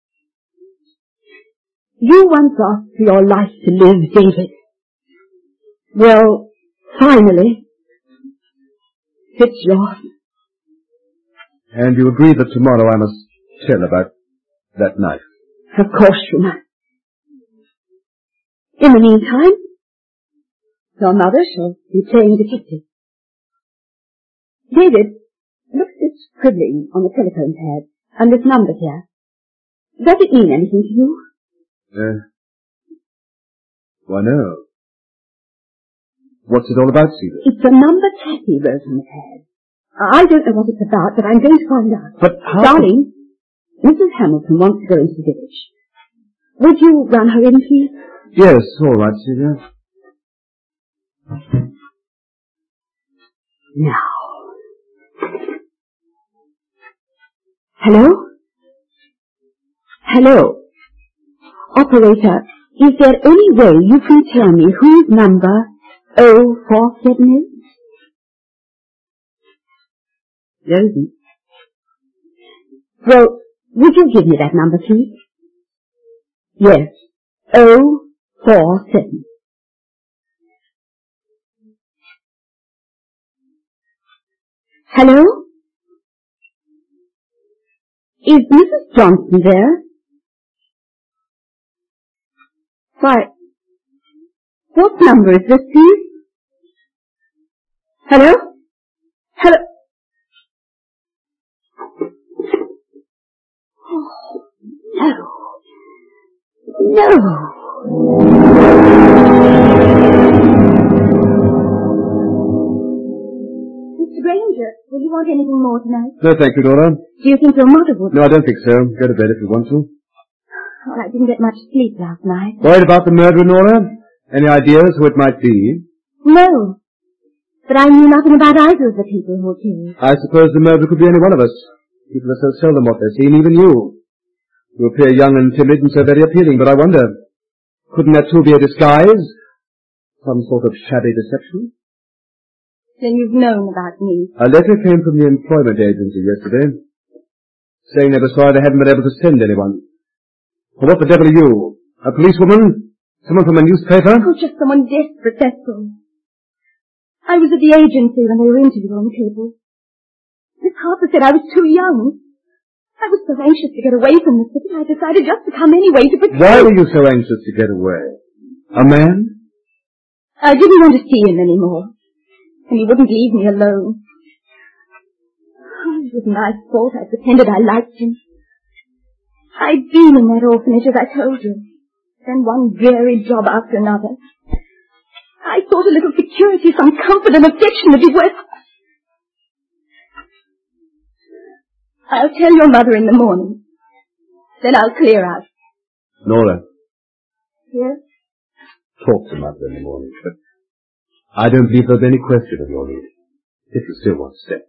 Speaker 3: You once asked for your life to live, David. Well, finally, it's yours.
Speaker 5: And you agree that tomorrow I must tell about that knife?
Speaker 3: Of course you must. In the meantime, your mother shall be playing detective. David, look at this scribbling on the telephone pad and this number here. Does it mean anything to you?
Speaker 5: Why no. What's it all about, Celia?
Speaker 3: It's a number Kathy wrote on the pad. I don't know what it's about, but I'm going to find out.
Speaker 5: But how...
Speaker 3: Darling, Mrs. Hamilton wants to go into the village. Would you run her in, please?
Speaker 5: Yes, all right, Celia.
Speaker 3: Now. Hello? Hello? Operator, is there any way you can tell me whose number 047 is? There isn't. Well, would you give me that number, please? Yes, 047. Hello? Is Mrs. Johnson there? Why, what number is this, please? Hello? Hello? Oh, no. No. Mr. Granger, will you want anything more tonight?
Speaker 5: No, thank you, Dora.
Speaker 3: Do you think your mother would?
Speaker 5: No, I don't think so. Go to bed if you want to.
Speaker 3: Well, I didn't get much sleep last night.
Speaker 5: Worried about the murderer, Nora? Any ideas who it might be?
Speaker 3: No. But I knew nothing about either of the people who were killed.
Speaker 5: I suppose the murderer could be any one of us. People are so seldom what they're seen, even you. You appear young and timid and so very appealing, but I wonder, couldn't that too be a disguise? Some sort of shabby deception?
Speaker 3: Then you've known about me.
Speaker 5: A letter came from the employment agency yesterday, saying they were sorry they hadn't been able to send anyone. Well, what the devil are you? A policewoman? Someone from a newspaper?
Speaker 3: Oh, just someone desperate, that's all. I was at the agency when they were interviewing people. Miss Harper said I was too young. I was so anxious to get away from the city, I decided just to come anyway to protect...
Speaker 5: Why were you so anxious to get away? A man?
Speaker 3: I didn't want to see him anymore, and he wouldn't leave me alone. Oh, it was my fault. I pretended I liked him. I'd been in that orphanage, as I told you. Then one dreary job after another. I thought a little security, some comfort and affection would be worth... I'll tell your mother in the morning. Then I'll clear out.
Speaker 5: Nora.
Speaker 3: Yes?
Speaker 5: Talk to Mother in the morning, but I don't believe there's any question of your need. If you still want to stay.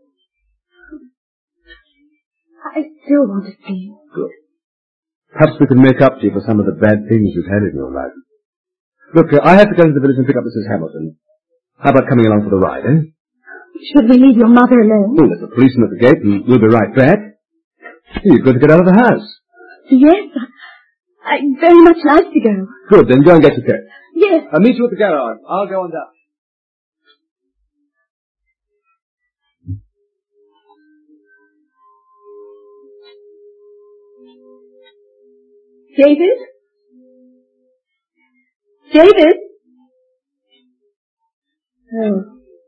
Speaker 3: I still want to see you.
Speaker 5: Good. Perhaps we can make up to you for some of the bad things you've had in your life. Look, I have to go to the village and pick up Mrs. Hamilton. How about coming along for the ride, eh?
Speaker 3: Should we leave your mother alone?
Speaker 5: Oh, there's a policeman at the gate, and we'll be right back. You're going to get out of the house.
Speaker 3: Yes, I'd very much like to go.
Speaker 5: Good, then go and get your coat.
Speaker 3: Yes.
Speaker 5: I'll meet you at the garage. I'll go on down.
Speaker 3: David? David? Oh.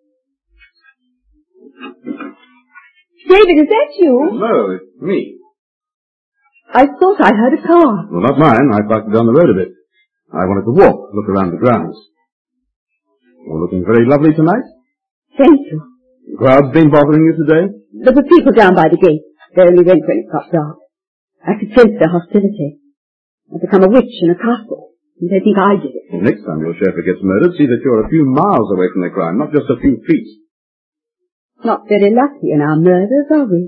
Speaker 3: David, is that you?
Speaker 9: No, it's me.
Speaker 3: I thought I heard a car.
Speaker 9: Well, not mine. I parked it down the road a bit. I wanted to walk, look around the grounds. You're looking very lovely tonight.
Speaker 3: Thank you.
Speaker 9: The crowd's been bothering you today?
Speaker 3: There were people down by the gate. They only went when it got dark. I could sense their hostility. I've become a witch in a castle, and they think I did it.
Speaker 9: Well, next time your chauffeur gets murdered, see that you're a few miles away from the crime, not just a few feet.
Speaker 3: Not very lucky in our murders, are we?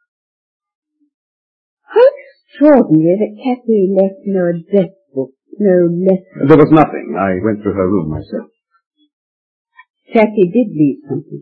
Speaker 3: How extraordinary that Kathy left no address book, no letter.
Speaker 9: There was nothing. I went through her room myself.
Speaker 3: Kathy did leave something.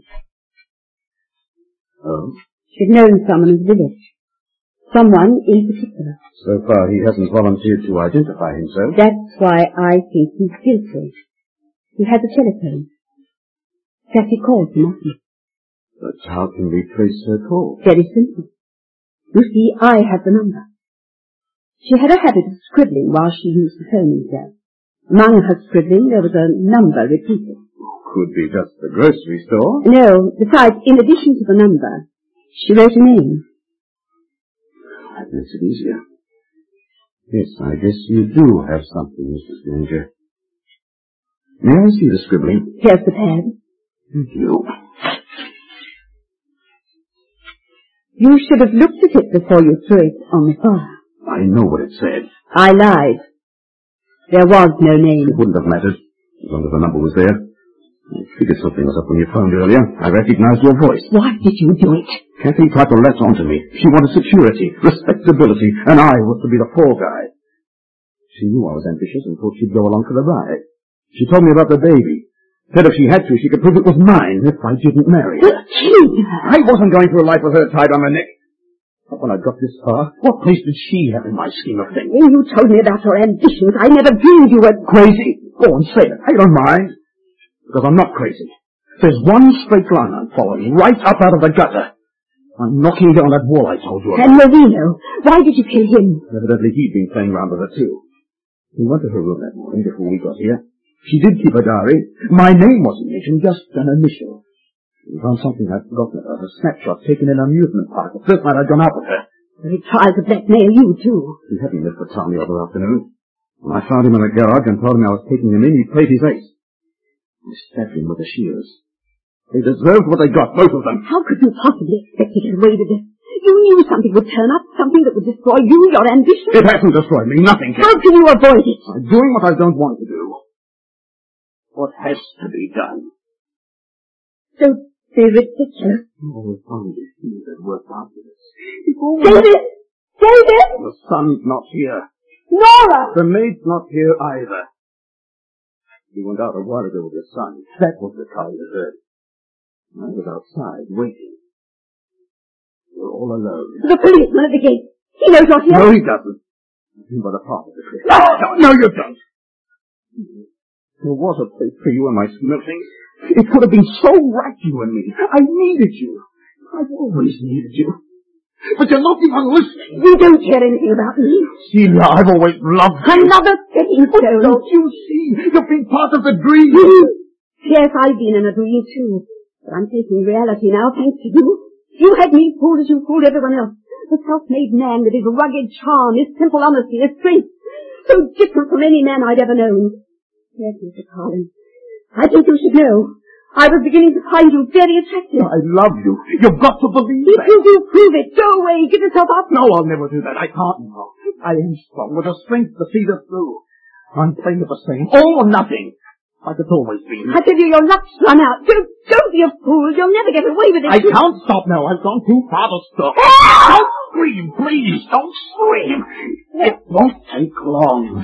Speaker 9: Oh?
Speaker 3: She'd known someone in the village. Someone in particular.
Speaker 9: So far, he hasn't volunteered to identify himself.
Speaker 3: That's why I think he's guilty. He had the telephone. Kathy called him often.
Speaker 9: But how can we trace her call?
Speaker 3: Very simple. You see, I have the number. She had a habit of scribbling while she used the phone herself. Among her scribbling, there was a number repeated.
Speaker 9: Could be just the grocery store.
Speaker 3: No, besides, in addition to the number, she wrote a name.
Speaker 9: That makes it easier. Yes, I guess you do have something, Mrs. Granger. May I see the scribbling?
Speaker 3: Here's the pad.
Speaker 9: Thank you.
Speaker 3: You should have looked at it before you threw it on the fire.
Speaker 9: I know what it said.
Speaker 3: I lied. There was no name.
Speaker 9: It wouldn't have mattered, as long as the number was there. I figured something was up when you phoned earlier. I recognized your voice.
Speaker 3: Why did you do it?
Speaker 9: Kathy tried to latch onto me. She wanted security, respectability, and I was to be the fall guy. She knew I was ambitious and thought she'd go along for the ride. She told me about the baby. Said if she had to, she could prove it was mine if I didn't marry her. I wasn't going through life with her tied on my neck. But when I got this far, what place did she have in my scheme of things?
Speaker 3: When you told me about your ambitions, I never dreamed you were...
Speaker 9: Crazy? Go on, say it. I don't mind. Because I'm not crazy. There's one straight line I'm following, right up out of the gutter. I'm knocking down that wall I told you about.
Speaker 3: And Marino, why did you kill him?
Speaker 9: Evidently he'd been playing around with her too. He went to her room that morning before we got here. She did keep a diary. My name wasn't mentioned, just an initial. We found something I'd forgotten about, a snapshot taken in an amusement park the first night I'd gone out with her.
Speaker 3: He tried to blackmail you, too.
Speaker 9: He hadn't left for town the other afternoon. When I found him in the garage and told him I was taking him in, he played his ace. I stabbed him with the shears. They deserved what they got, both of them.
Speaker 3: How could you possibly expect to get away with it? You knew something would turn up, something that would destroy you, your ambition.
Speaker 9: It hasn't destroyed me, nothing can.
Speaker 3: How can you avoid it?
Speaker 9: I'm doing what I don't want to do. What has to be done?
Speaker 3: Don't be ridiculous.
Speaker 9: Oh, if only things had worked out with us.
Speaker 3: David! David!
Speaker 9: The son's not here.
Speaker 3: Nora!
Speaker 9: The maid's not here either. He went out a while ago with his son. That was the call you heard. I was outside, waiting. We're all alone.
Speaker 3: The policeman at the gate. He knows you're here.
Speaker 9: No, he doesn't. Nothing but a part of the cliff. No, you don't. There was a place for you in my scheme of things. It could have been so right, you and me. I needed you. I've always needed you. But you're not even listening.
Speaker 3: You don't care anything about me.
Speaker 9: Celia, I've always loved you.
Speaker 3: Another stepping stone.
Speaker 9: Don't you see? You've been part of the dream.
Speaker 3: Yes, I've been in a dream too. But I'm facing reality now, thanks to you. You had me fooled as you fooled everyone else. The self-made man with his rugged charm, his simple honesty, his strength. So different from any man I'd ever known. Yes, Mr. Carlin. I think you should know. I was beginning to find you very attractive.
Speaker 9: I love you. You've got to believe
Speaker 3: If
Speaker 9: that.
Speaker 3: you do, prove it. Go away. Give yourself up.
Speaker 9: No, I'll never do that. I can't now. I am strong with the strength to see this through. I'm playing with the same. All or nothing. Like it's always been.
Speaker 3: I tell you, your luck's run out. Don't be a fool. You'll never get away with it.
Speaker 9: I can't stop now. I've gone too far to stop. Don't scream, please. Don't scream. It won't take long.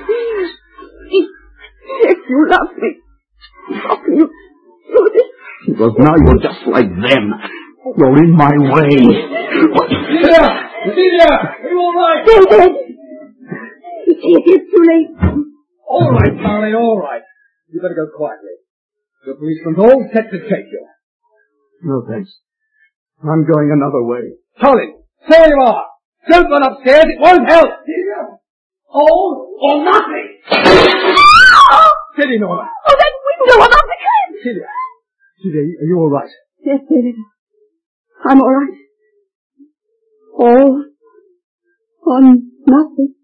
Speaker 3: If you love me, how can you do this?
Speaker 9: Because now you're just like them. You're in my way.
Speaker 5: Celia! Are you all right?
Speaker 3: David! It's too late.
Speaker 5: All right, darling, all right. You better go quietly. The policeman's all set to take you.
Speaker 9: No, thanks. I'm going another way.
Speaker 5: Colin, stay where you are. Don't run upstairs. It won't help. Celia! All or nothing. Steady, Norma.
Speaker 3: Oh, that window above the cliff!
Speaker 5: Celia, are you all right?
Speaker 3: Yes, David. I'm all right. All or nothing.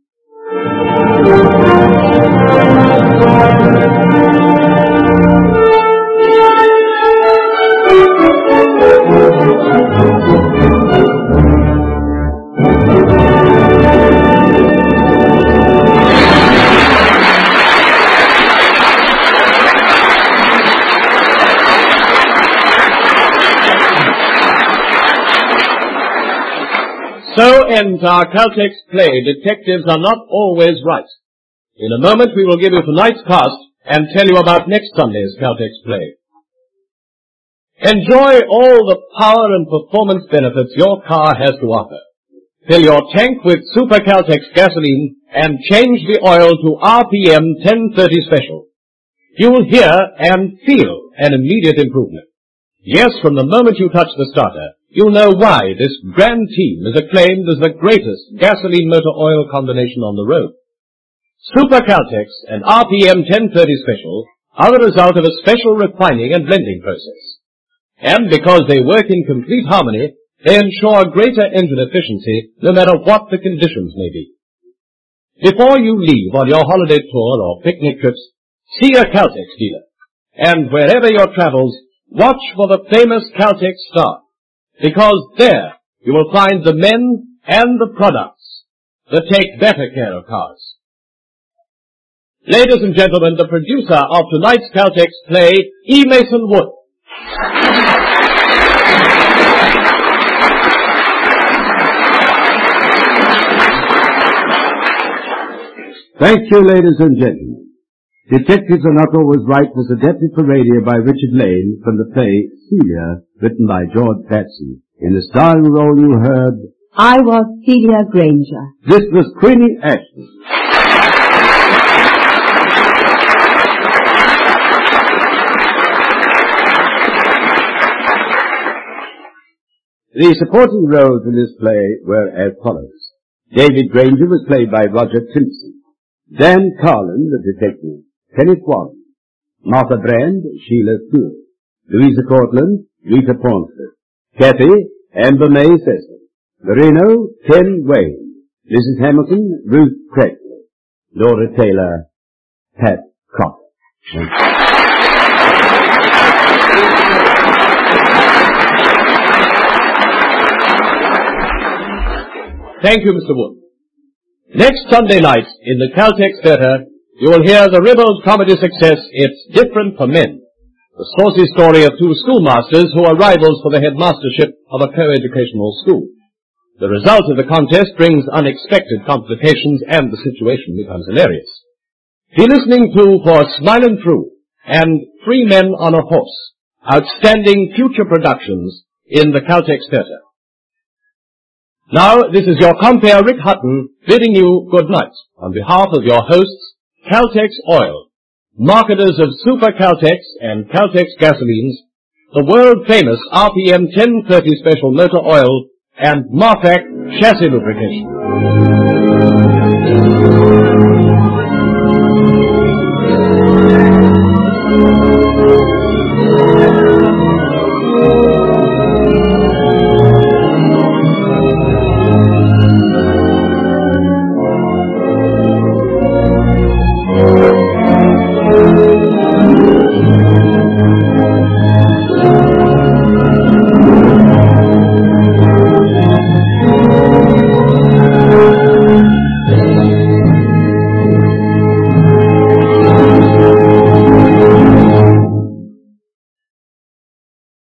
Speaker 2: So ends our Caltex play, Detectives Are Not Always Right. In a moment we will give you tonight's cast and tell you about next Sunday's Caltex play. Enjoy all the power and performance benefits your car has to offer. Fill your tank with Super Caltex gasoline and change the oil to RPM 1030 Special. You'll hear and feel an immediate improvement. Yes, from the moment you touch the starter, you'll know why this grand team is acclaimed as the greatest gasoline motor oil combination on the road. Super Caltex and RPM 1030 Special are the result of a special refining and blending process. And because they work in complete harmony, they ensure greater engine efficiency no matter what the conditions may be. Before you leave on your holiday tour or picnic trips, see a Caltex dealer. And wherever your travels, watch for the famous Caltex star. Because there you will find the men and the products that take better care of cars. Ladies and gentlemen, the producer of tonight's Caltex play, E. Mason Wood.
Speaker 10: Thank you, ladies and gentlemen. Detectives Are Not Always Right was adapted for radio by Richard Lane from the play Celia, written by George Patson. In the starring role you heard,
Speaker 6: I was Celia Granger.
Speaker 10: This was Queenie Ashton. The supporting roles in this play were as follows. David Granger was played by Roger Timpson. Dan Carlin, the detective, Kenneth Warren. Martha Brand, Sheila Stewart. Louisa Cortland, Rita Pornsford. Kathy, Amber May Cecil. Marino, Ken Wayne. Mrs. Hamilton, Ruth Craigsley. Laura Taylor, Pat Crocker.
Speaker 2: Thank you, Mr. Wood. Next Sunday night in the Caltex Theatre, you will hear the ribald comedy success, It's Different for Men. The saucy story of two schoolmasters who are rivals for the headmastership of a co-educational school. The result of the contest brings unexpected complications and the situation becomes hilarious. Be listening to For Smilin' Through and Three Men on a Horse, outstanding future productions in the Caltex Theatre. Now, this is your compere Rick Hutton bidding you good night on behalf of your hosts, Caltex Oil, marketers of Super Caltex and Caltex gasolines, the world-famous RPM 1030 Special Motor Oil, and Marfac Chassis Lubrication.